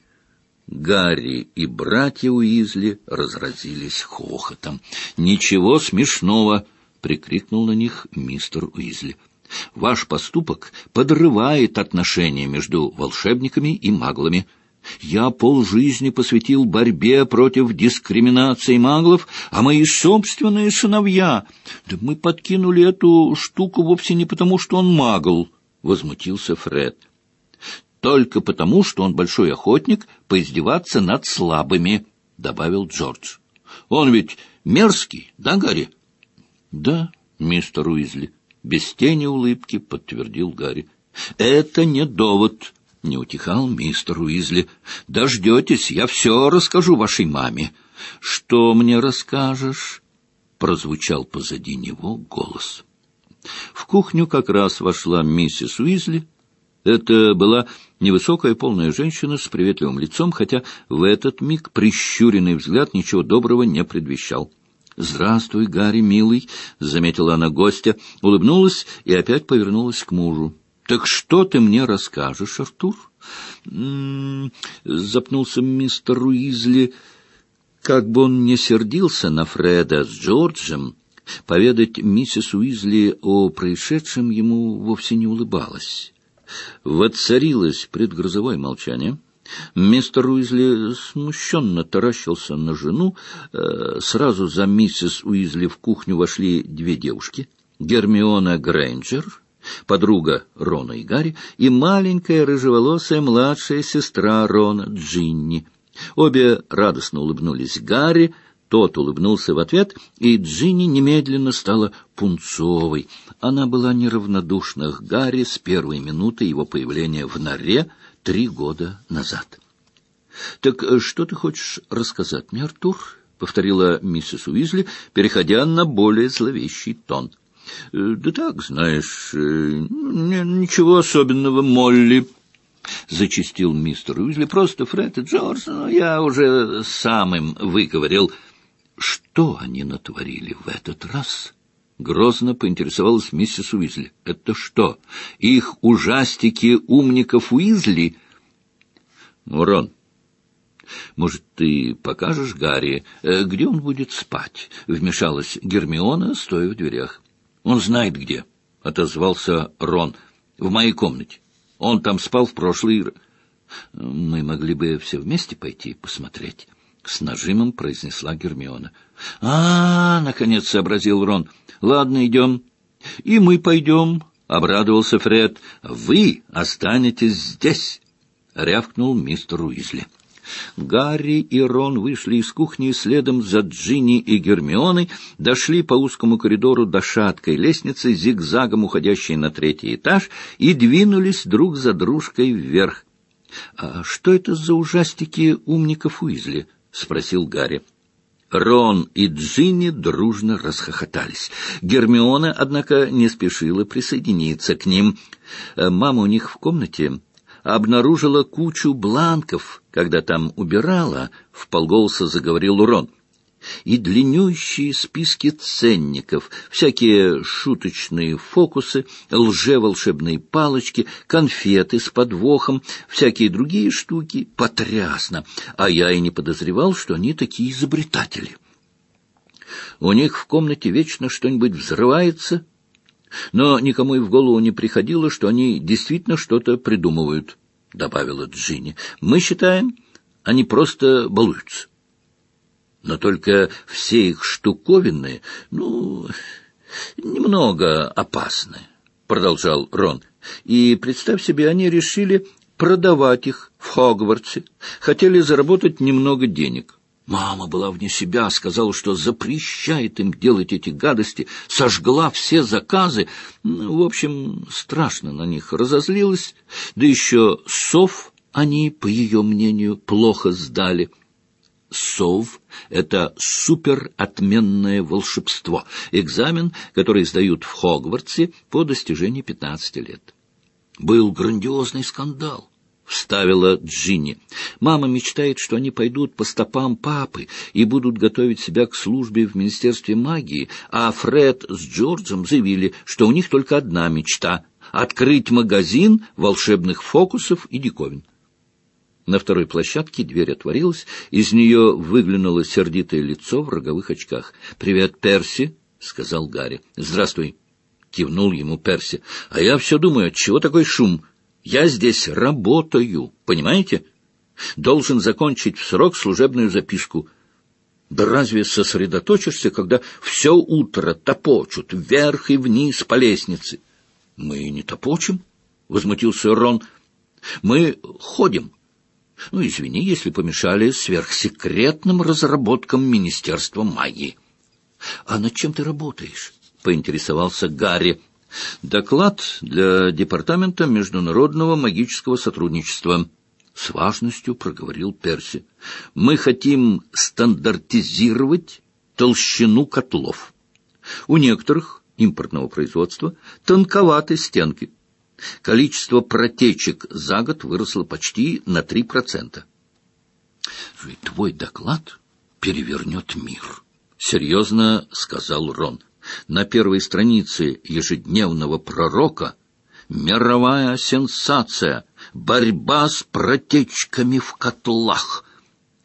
Гарри и братья Уизли разразились хохотом. «Ничего смешного!» — прикрикнул на них мистер Уизли. «Ваш поступок подрывает отношения между волшебниками и маглами. Я полжизни посвятил борьбе против дискриминации маглов, а мои собственные сыновья... Да мы подкинули эту штуку вовсе не потому, что он магл», — возмутился Фред. «Только потому, что он большой охотник поиздеваться над слабыми», — добавил Джордж. «Он ведь мерзкий, да, Гарри?» «Да, мистер Уизли», — без тени улыбки подтвердил Гарри. «Это не довод», — не утихал мистер Уизли. «Дождетесь, я все расскажу вашей маме». «Что мне расскажешь?» — прозвучал позади него голос. В кухню как раз вошла миссис Уизли. Это была невысокая полная женщина с приветливым лицом, хотя в этот миг прищуренный взгляд ничего доброго не предвещал. «Здравствуй, Гарри, милый», — заметила она гостя, улыбнулась и опять повернулась к мужу. «Так что ты мне расскажешь, Артур?» Запнулся мистер Уизли. Как бы он не сердился на Фреда с Джорджем, поведать миссис Уизли о происшедшем ему вовсе не улыбалось. Воцарилось предгрозовое молчание. Мистер Уизли смущенно таращился на жену. Сразу за миссис Уизли в кухню вошли две девушки. Гермиона Грейнджер, подруга Рона и Гарри, и маленькая рыжеволосая младшая сестра Рона, Джинни. Обе радостно улыбнулись Гарри, тот улыбнулся в ответ, и Джинни немедленно стала пунцовой. Она была неравнодушна к Гарри с первой минуты его появления в норе 3 года назад. — Так что ты хочешь рассказать мне, Артур? — повторила миссис Уизли, переходя на более зловещий тон. — Да так, знаешь, ничего особенного, Молли, — зачастил мистер Уизли. — Просто Фред и Джордж, я уже сам им выговорил. — Что они натворили в этот раз? — грозно поинтересовалась миссис Уизли. — Это что, их ужастики умников Уизли? — Рон, может, ты покажешь Гарри, где он будет спать? — вмешалась Гермиона, стоя в дверях. — Он знает где, — отозвался Рон. — В моей комнате. Он там спал в прошлый... — Мы могли бы все вместе пойти посмотреть, — с нажимом произнесла Гермиона. — наконец сообразил Рон. — Ладно, идем. — И мы пойдем, — обрадовался Фред. — Вы останетесь здесь, — рявкнул мистер Уизли. Гарри и Рон вышли из кухни и следом за Джинни и Гермионой дошли по узкому коридору до шаткой лестницы, зигзагом уходящей на 3-й этаж, и двинулись друг за дружкой вверх. — А что это за ужастики умников Уизли? — спросил Гарри. Рон и Джинни дружно расхохотались. Гермиона, однако, не спешила присоединиться к ним. Мама у них в комнате обнаружила кучу бланков, когда там убирала, — вполголоса заговорил Рон, — и длиннющие списки ценников, всякие шуточные фокусы, лжеволшебные палочки, конфеты с подвохом, всякие другие штуки. Потрясно! А я и не подозревал, что они такие изобретатели. У них в комнате вечно что-нибудь взрывается, но никому и в голову не приходило, что они действительно что-то придумывают, — добавила Джинни. — Мы считаем, они просто балуются. Но только все их штуковины, немного опасны, — продолжал Рон. И, представь себе, они решили продавать их в Хогвартсе, хотели заработать немного денег. Мама была вне себя, сказала, что запрещает им делать эти гадости, сожгла все заказы. В общем, страшно на них разозлилась. Да еще сов они, по ее мнению, плохо сдали. Сов — это суперотменное волшебство, экзамен, который сдают в Хогвартсе по достижении 15 лет. Был грандиозный скандал, — вставила Джинни. Мама мечтает, что они пойдут по стопам папы и будут готовить себя к службе в Министерстве магии, а Фред с Джорджем заявили, что у них только одна мечта — открыть магазин волшебных фокусов и диковин. На второй площадке дверь отворилась, из нее выглянуло сердитое лицо в роговых очках. — Привет, Перси, — сказал Гарри. — Здравствуй, — кивнул ему Перси. — А я все думаю, отчего такой шум? Я здесь работаю, понимаете? Должен закончить в срок служебную записку. Да разве сосредоточишься, когда все утро топочут вверх и вниз по лестнице? — Мы не топочем, — возмутился Рон. — Мы ходим. Извини, если помешали сверхсекретным разработкам Министерства магии. — А над чем ты работаешь? — поинтересовался Гарри. — Доклад для Департамента международного магического сотрудничества, — с важностью проговорил Перси. — Мы хотим стандартизировать толщину котлов. У некоторых импортного производства тонковаты стенки. Количество протечек за год выросло почти на 3%. — Твой доклад перевернет мир, — серьезно сказал Рон. На первой странице ежедневного пророка мировая сенсация — борьба с протечками в котлах.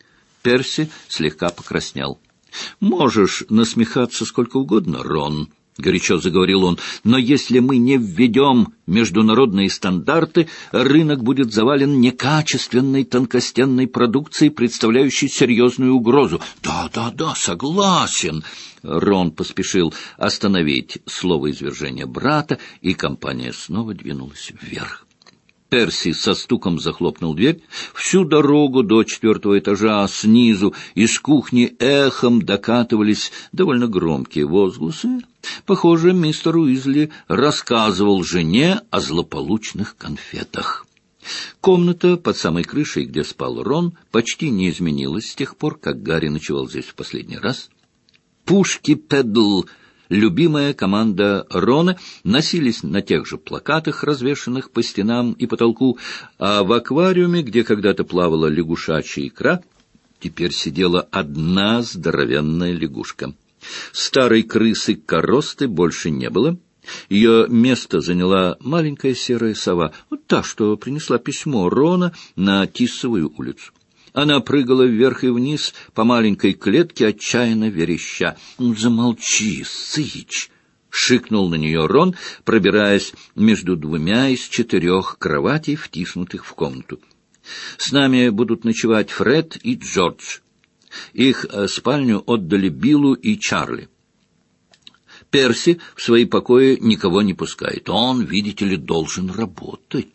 Перси слегка покраснел. — Можешь насмехаться сколько угодно, Рон, — горячо заговорил он, — «но если мы не введем международные стандарты, рынок будет завален некачественной тонкостенной продукцией, представляющей серьезную угрозу». «Да, согласен». Рон поспешил остановить словоизвержение брата, и компания снова двинулась вверх. Перси со стуком захлопнул дверь. Всю дорогу до 4-го этажа снизу из кухни эхом докатывались довольно громкие возгласы. Похоже, мистер Уизли рассказывал жене о злополучных конфетах. Комната под самой крышей, где спал Рон, почти не изменилась с тех пор, как Гарри ночевал здесь в последний раз. Пушки Педл, любимая команда Рона, носились на тех же плакатах, развешанных по стенам и потолку, а в аквариуме, где когда-то плавала лягушачья икра, теперь сидела одна здоровенная лягушка. Старой крысы Коросты больше не было. Ее место заняла маленькая серая сова, вот та, что принесла письмо Рона на Тиссовую улицу. Она прыгала вверх и вниз по маленькой клетке, отчаянно вереща. «Замолчи, сыч!» — шикнул на нее Рон, пробираясь между 2 из 4 кроватей, втиснутых в комнату. «С нами будут ночевать Фред и Джордж. Их спальню отдали Биллу и Чарли. Перси в свои покои никого не пускает. Он, видите ли, должен работать».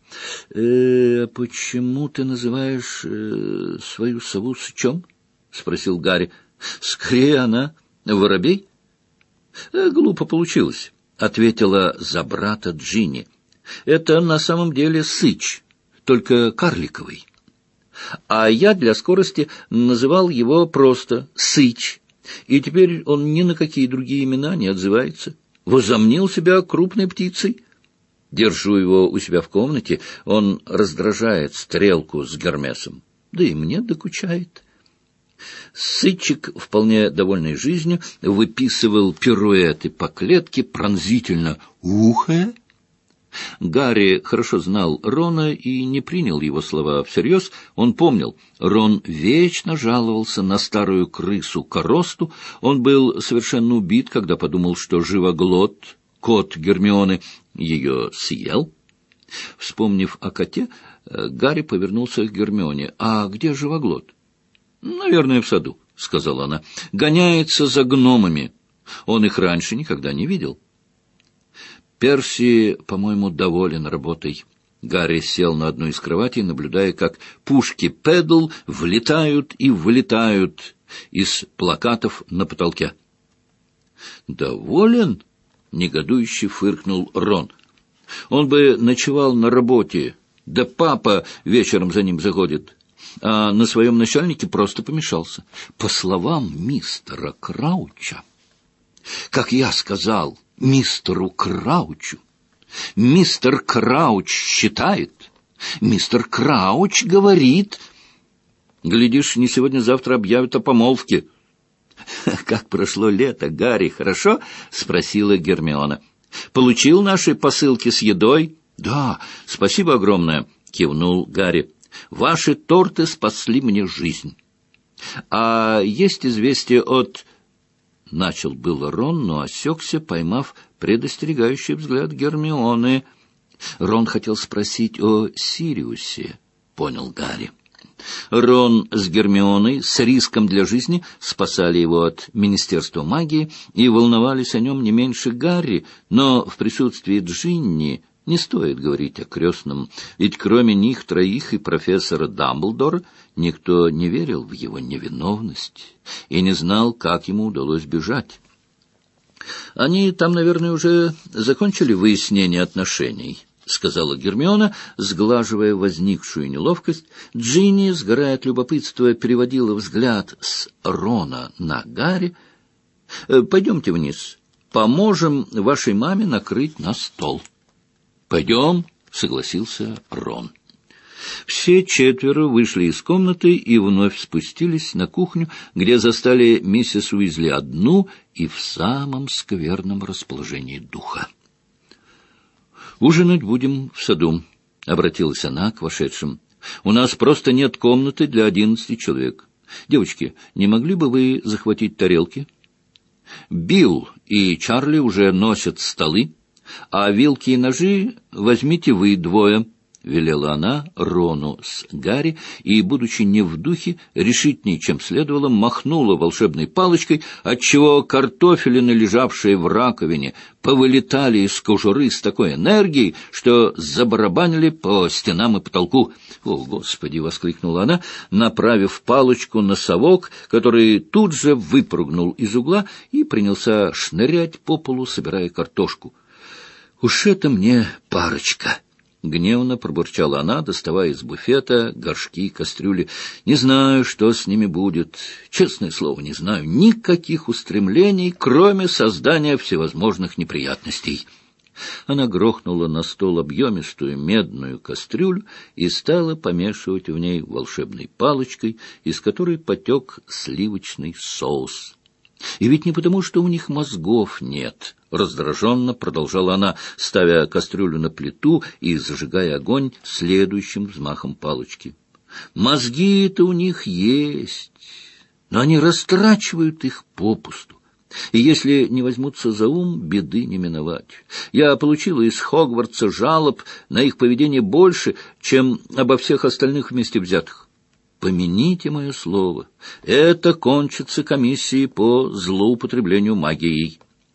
«Почему ты называешь свою сову сычом?» — спросил Гарри. «Скорее она воробей». «Глупо получилось», — ответила за брата Джинни. «Это на самом деле сыч, только карликовый. А я для скорости называл его просто сыч, и теперь он ни на какие другие имена не отзывается. Возомнил себя крупной птицей. Держу его у себя в комнате, он раздражает Стрелку с Гермесом, да и мне докучает». Сычик, вполне довольный жизнью, выписывал пируэты по клетке, пронзительно ухая. Гарри хорошо знал Рона и не принял его слова всерьез. Он помнил, Рон вечно жаловался на старую крысу Коросту. Он был совершенно убит, когда подумал, что живоглот, кот Гермионы, ее съел. Вспомнив о коте, Гарри повернулся к Гермионе. «А где живоглот?» «Наверное, в саду», — сказала она. «Гоняется за гномами. Он их раньше никогда не видел». «Перси, по-моему, доволен работой». Гарри сел на одну из кроватей, наблюдая, как пушки Педл влетают и вылетают из плакатов на потолке. «Доволен?» — негодующе фыркнул Рон. «Он бы ночевал на работе, да папа вечером за ним заходит, а на своем начальнике просто помешался. По словам мистера Крауча, как я сказал мистеру Краучу, мистер Крауч считает, мистер Крауч говорит, глядишь, не сегодня-завтра объявят о помолвке». «Как прошло лето, Гарри, хорошо?» — спросила Гермиона. «Получил наши посылки с едой?» «Да, спасибо огромное», — кивнул Гарри. «Ваши торты спасли мне жизнь». «А есть известие от...» — начал был Рон, но осекся, поймав предостерегающий взгляд Гермионы. Рон хотел спросить о Сириусе, понял Гарри. Рон с Гермионой с риском для жизни спасали его от Министерства магии и волновались о нем не меньше Гарри, но в присутствии Джинни не стоит говорить о крестном, ведь кроме них троих и профессора Дамблдора никто не верил в его невиновность и не знал, как ему удалось бежать. «Они там, наверное, уже закончили выяснение отношений», — сказала Гермиона, сглаживая возникшую неловкость. Джинни, сгорая от любопытства, переводила взгляд с Рона на Гарри. «Пойдемте вниз. Поможем вашей маме накрыть на стол». «Пойдем», — согласился Рон. Все 4 вышли из комнаты и вновь спустились на кухню, где застали миссис Уизли одну и в самом скверном расположении духа. «Ужинать будем в саду», — обратилась она к вошедшим. «У нас просто нет комнаты для 11 человек. Девочки, не могли бы вы захватить тарелки?» Билл и Чарли уже носят столы, а вилки и ножи возьмите вы двое, — велела она Рону с Гарри, и, будучи не в духе, решительней, чем следовало, махнула волшебной палочкой, отчего картофелины, лежавшие в раковине, повылетали из кожуры с такой энергией, что забарабанили по стенам и потолку. «О, Господи!» — воскликнула она, направив палочку на совок, который тут же выпрыгнул из угла и принялся шнырять по полу, собирая картошку. «Уж это мне парочка!» — гневно пробурчала она, доставая из буфета горшки и кастрюли. «Не знаю, что с ними будет. Честное слово, не знаю. Никаких устремлений, кроме создания всевозможных неприятностей». Она грохнула на стол объемистую медную кастрюлю и стала помешивать в ней волшебной палочкой, из которой потек сливочный соус. «И ведь не потому, что у них мозгов нет», — раздраженно продолжала она, ставя кастрюлю на плиту и зажигая огонь следующим взмахом палочки. «Мозги-то у них есть, но они растрачивают их попусту. И если не возьмутся за ум, беды не миновать. Я получила из Хогвартса жалоб на их поведение больше, чем обо всех остальных вместе взятых. Помяните мое слово, это кончится комиссией по злоупотреблению магией».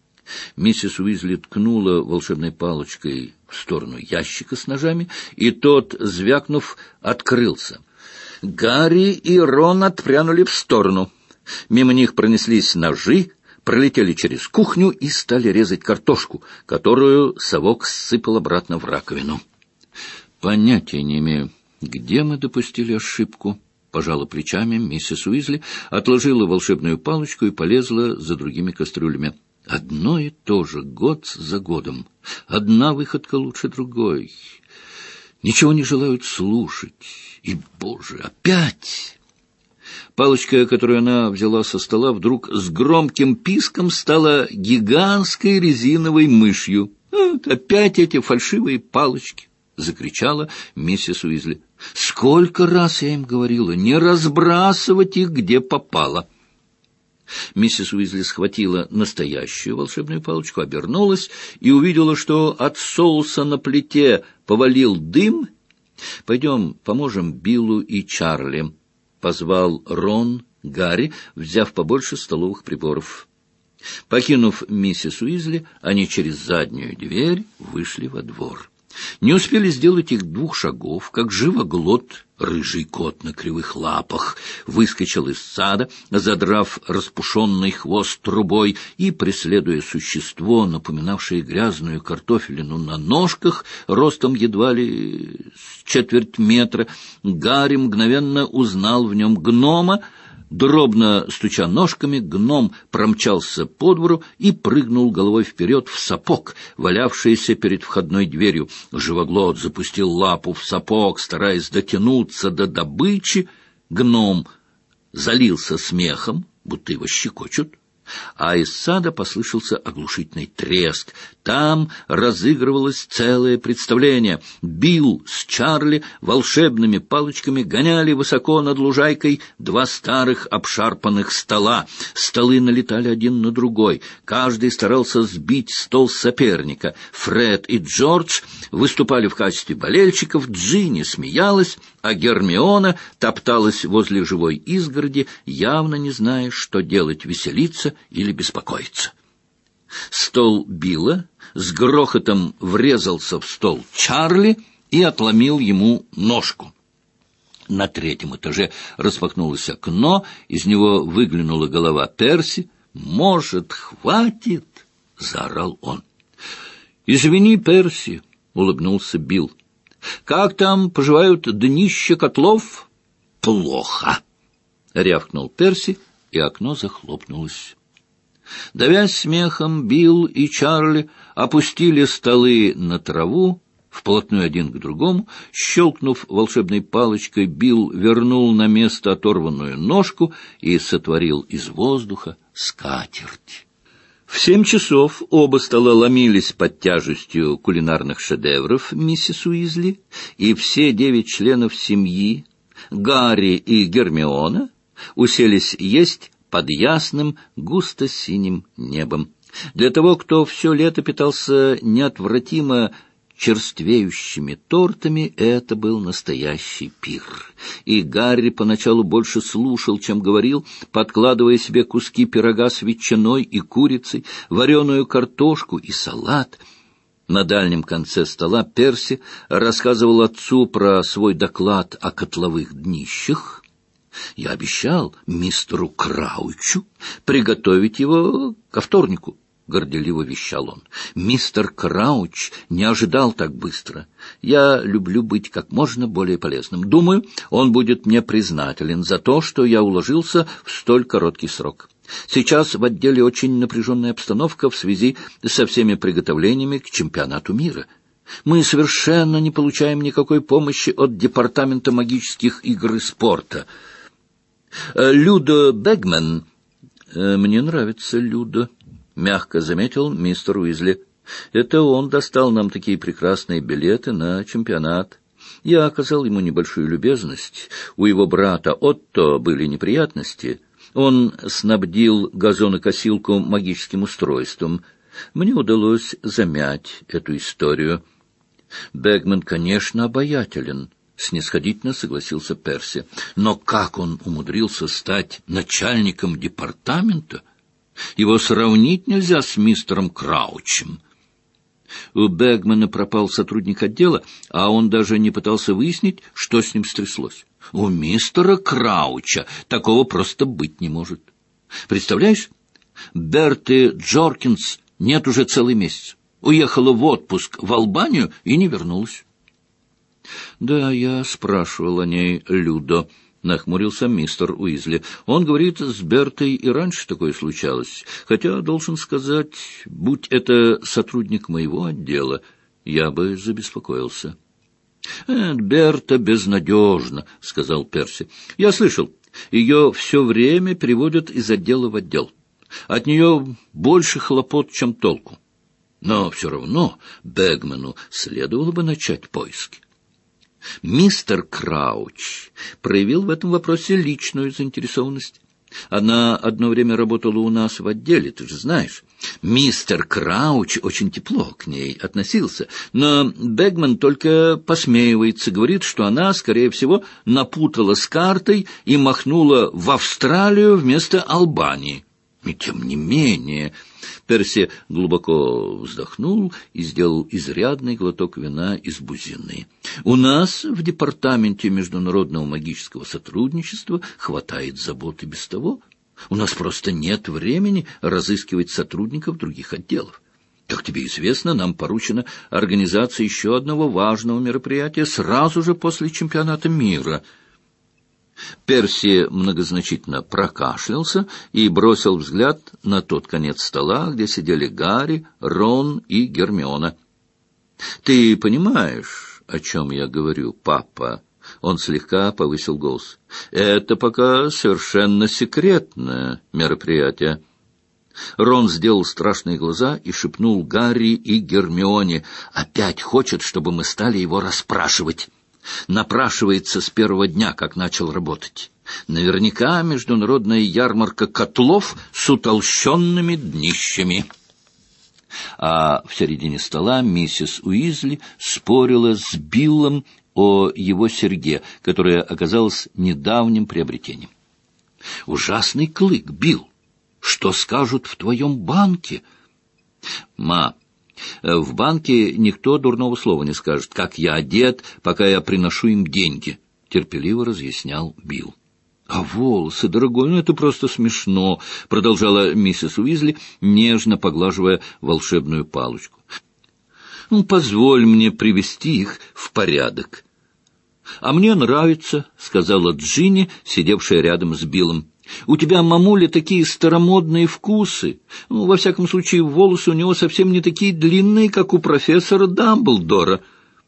Миссис Уизли ткнула волшебной палочкой в сторону ящика с ножами, и тот, звякнув, открылся. Гарри и Рон отпрянули в сторону. Мимо них пронеслись ножи, пролетели через кухню и стали резать картошку, которую совок сыпал обратно в раковину. «Понятия не имею, где мы допустили ошибку», — пожала плечами миссис Уизли, отложила волшебную палочку и полезла за другими кастрюлями. «Одно и то же, год за годом. Одна выходка лучше другой. Ничего не желают слушать. И, Боже, опять!» Палочка, которую она взяла со стола, вдруг с громким писком стала гигантской резиновой мышью. «Опять эти фальшивые палочки!» — закричала миссис Уизли. «Сколько раз я им говорила, не разбрасывать их, где попало!» Миссис Уизли схватила настоящую волшебную палочку, обернулась и увидела, что от соуса на плите повалил дым. «Пойдем поможем Биллу и Чарли», — позвал Рон Гарри, взяв побольше столовых приборов. Покинув миссис Уизли, они через заднюю дверь вышли во двор. Не успели сделать их 2 шагов, как живоглот, рыжий кот на кривых лапах, выскочил из сада, задрав распушенный хвост трубой, и, преследуя существо, напоминавшее грязную картофелину на ножках, ростом едва ли с 1/4 метра, Гарри мгновенно узнал в нем гнома. Дробно стуча ножками, гном промчался по двору и прыгнул головой вперед в сапог, валявшийся перед входной дверью. Живоглот запустил лапу в сапог, стараясь дотянуться до добычи. Гном залился смехом, будто его щекочут, а из сада послышался оглушительный треск. Там разыгрывалось целое представление. Билл с Чарли волшебными палочками гоняли высоко над лужайкой 2 старых обшарпанных стола. Столы налетали один на другой. Каждый старался сбить стол соперника. Фред и Джордж выступали в качестве болельщиков, Джинни смеялась, а Гермиона топталась возле живой изгороди, явно не зная, что делать — веселиться или беспокоиться. Стол Билла с грохотом врезался в стол Чарли и отломил ему ножку. На 3-м этаже распахнулось окно, из него выглянула голова Перси. «Может, хватит?» — заорал он. «Извини, Перси», — улыбнулся Билл. «Как там поживают днища котлов?» «Плохо», — рявкнул Перси, и окно захлопнулось. Давясь смехом, Билл и Чарли опустили столы на траву, вплотную один к другому. Щелкнув волшебной палочкой, Билл вернул на место оторванную ножку и сотворил из воздуха скатерть. В 7 часов оба стола ломились под тяжестью кулинарных шедевров миссис Уизли, и все 9 членов семьи, Гарри и Гермиона, уселись есть под ясным густо-синим небом. Для того, кто все лето питался неотвратимо черствеющими тортами, это был настоящий пир. И Гарри поначалу больше слушал, чем говорил, подкладывая себе куски пирога с ветчиной и курицей, вареную картошку и салат. На дальнем конце стола Перси рассказывал отцу про свой доклад о котловых днищах. «Я обещал мистеру Краучу приготовить его ко вторнику», — горделиво вещал он. «Мистер Крауч не ожидал так быстро. Я люблю быть как можно более полезным. Думаю, он будет мне признателен за то, что я уложился в столь короткий срок. Сейчас в отделе очень напряженная обстановка в связи со всеми приготовлениями к чемпионату мира. Мы совершенно не получаем никакой помощи от Департамента магических игр и спорта. Людо Бэгмен...» «Мне нравится Людо», — мягко заметил мистер Уизли. «Это он достал нам такие прекрасные билеты на чемпионат. Я оказал ему небольшую любезность. У его брата Отто были неприятности. Он снабдил газонокосилку магическим устройством. Мне удалось замять эту историю». «Бэгмен, конечно, обаятелен», — снисходительно согласился Перси. «Но как он умудрился стать начальником департамента? Его сравнить нельзя с мистером Краучем». У Бэгмена пропал сотрудник отдела, а он даже не пытался выяснить, что с ним стряслось. У мистера Крауча такого просто быть не может. Представляешь, Берты Джоркинс нет уже целый месяц. Уехала в отпуск в Албанию и не вернулась. «Да, я спрашивал о ней Людо», — нахмурился мистер Уизли. «Он говорит, с Бертой и раньше такое случалось. Хотя, должен сказать, будь это сотрудник моего отдела, я бы забеспокоился». «Берта безнадежна», — сказал Перси. «Я слышал, ее все время переводят из отдела в отдел. От нее больше хлопот, чем толку. Но все равно Бэгмену следовало бы начать поиски. Мистер Крауч проявил в этом вопросе личную заинтересованность. Она одно время работала у нас в отделе, ты же знаешь. Мистер Крауч очень тепло к ней относился, но Бэгмен только посмеивается, говорит, что она, скорее всего, напутала с картой и махнула в Австралию вместо Албании. И тем не менее... Перси глубоко вздохнул и сделал изрядный глоток вина из бузины. «У нас в Департаменте международного магического сотрудничества хватает забот и без того. У нас просто нет времени разыскивать сотрудников других отделов. Как тебе известно, нам поручена организация еще одного важного мероприятия сразу же после чемпионата мира». Перси многозначительно прокашлялся и бросил взгляд на тот конец стола, где сидели Гарри, Рон и Гермиона. «Ты понимаешь, о чем я говорю, папа?» Он слегка повысил голос. «Это пока совершенно секретное мероприятие». Рон сделал страшные глаза и шепнул Гарри и Гермионе: «Опять хочет, чтобы мы стали его расспрашивать. Напрашивается с первого дня, как начал работать. Наверняка международная ярмарка котлов с утолщенными днищами». А в середине стола миссис Уизли спорила с Биллом о его серьге, которая оказалась недавним приобретением. «Ужасный клык, Билл! Что скажут в твоем банке?» «Ма, в банке никто дурного слова не скажет, как я одет, пока я приношу им деньги», — терпеливо разъяснял Билл. «А волосы, дорогой, ну это просто смешно», — продолжала миссис Уизли, нежно поглаживая волшебную палочку. «Ну, позволь мне привести их в порядок». «А мне нравится», — сказала Джинни, сидевшая рядом с Биллом. «У тебя, мамуля, такие старомодные вкусы. Ну, во всяком случае, волосы у него совсем не такие длинные, как у профессора Дамблдора».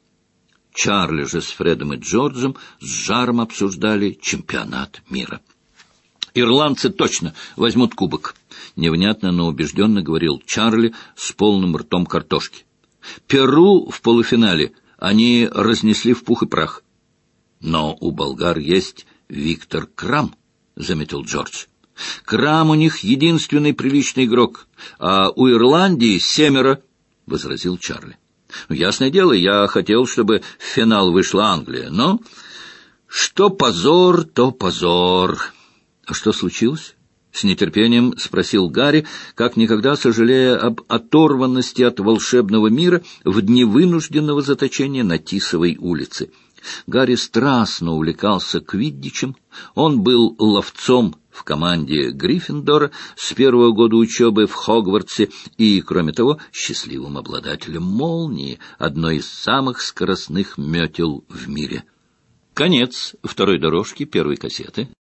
Чарли же с Фредом и Джорджем с жаром обсуждали чемпионат мира. «Ирландцы точно возьмут кубок», — невнятно, но убежденно говорил Чарли с полным ртом картошки. «Перу в полуфинале они разнесли в пух и прах». «Но у болгар есть Виктор Крам», — заметил Джордж. Крам у них единственный приличный игрок, а у Ирландии 7, — возразил Чарли. Ясное дело, я хотел, чтобы в финал вышла Англия, но что позор, то позор. А что случилось? С нетерпением спросил Гарри, как никогда сожалея об оторванности от волшебного мира в дни вынужденного заточения на Тисовой улице. Гарри страстно увлекался квиддичем. Он был ловцом в команде Гриффиндора с первого года учебы в Хогвартсе и, кроме того, счастливым обладателем молнии, одной из самых скоростных метел в мире. Конец второй дорожки первой кассеты.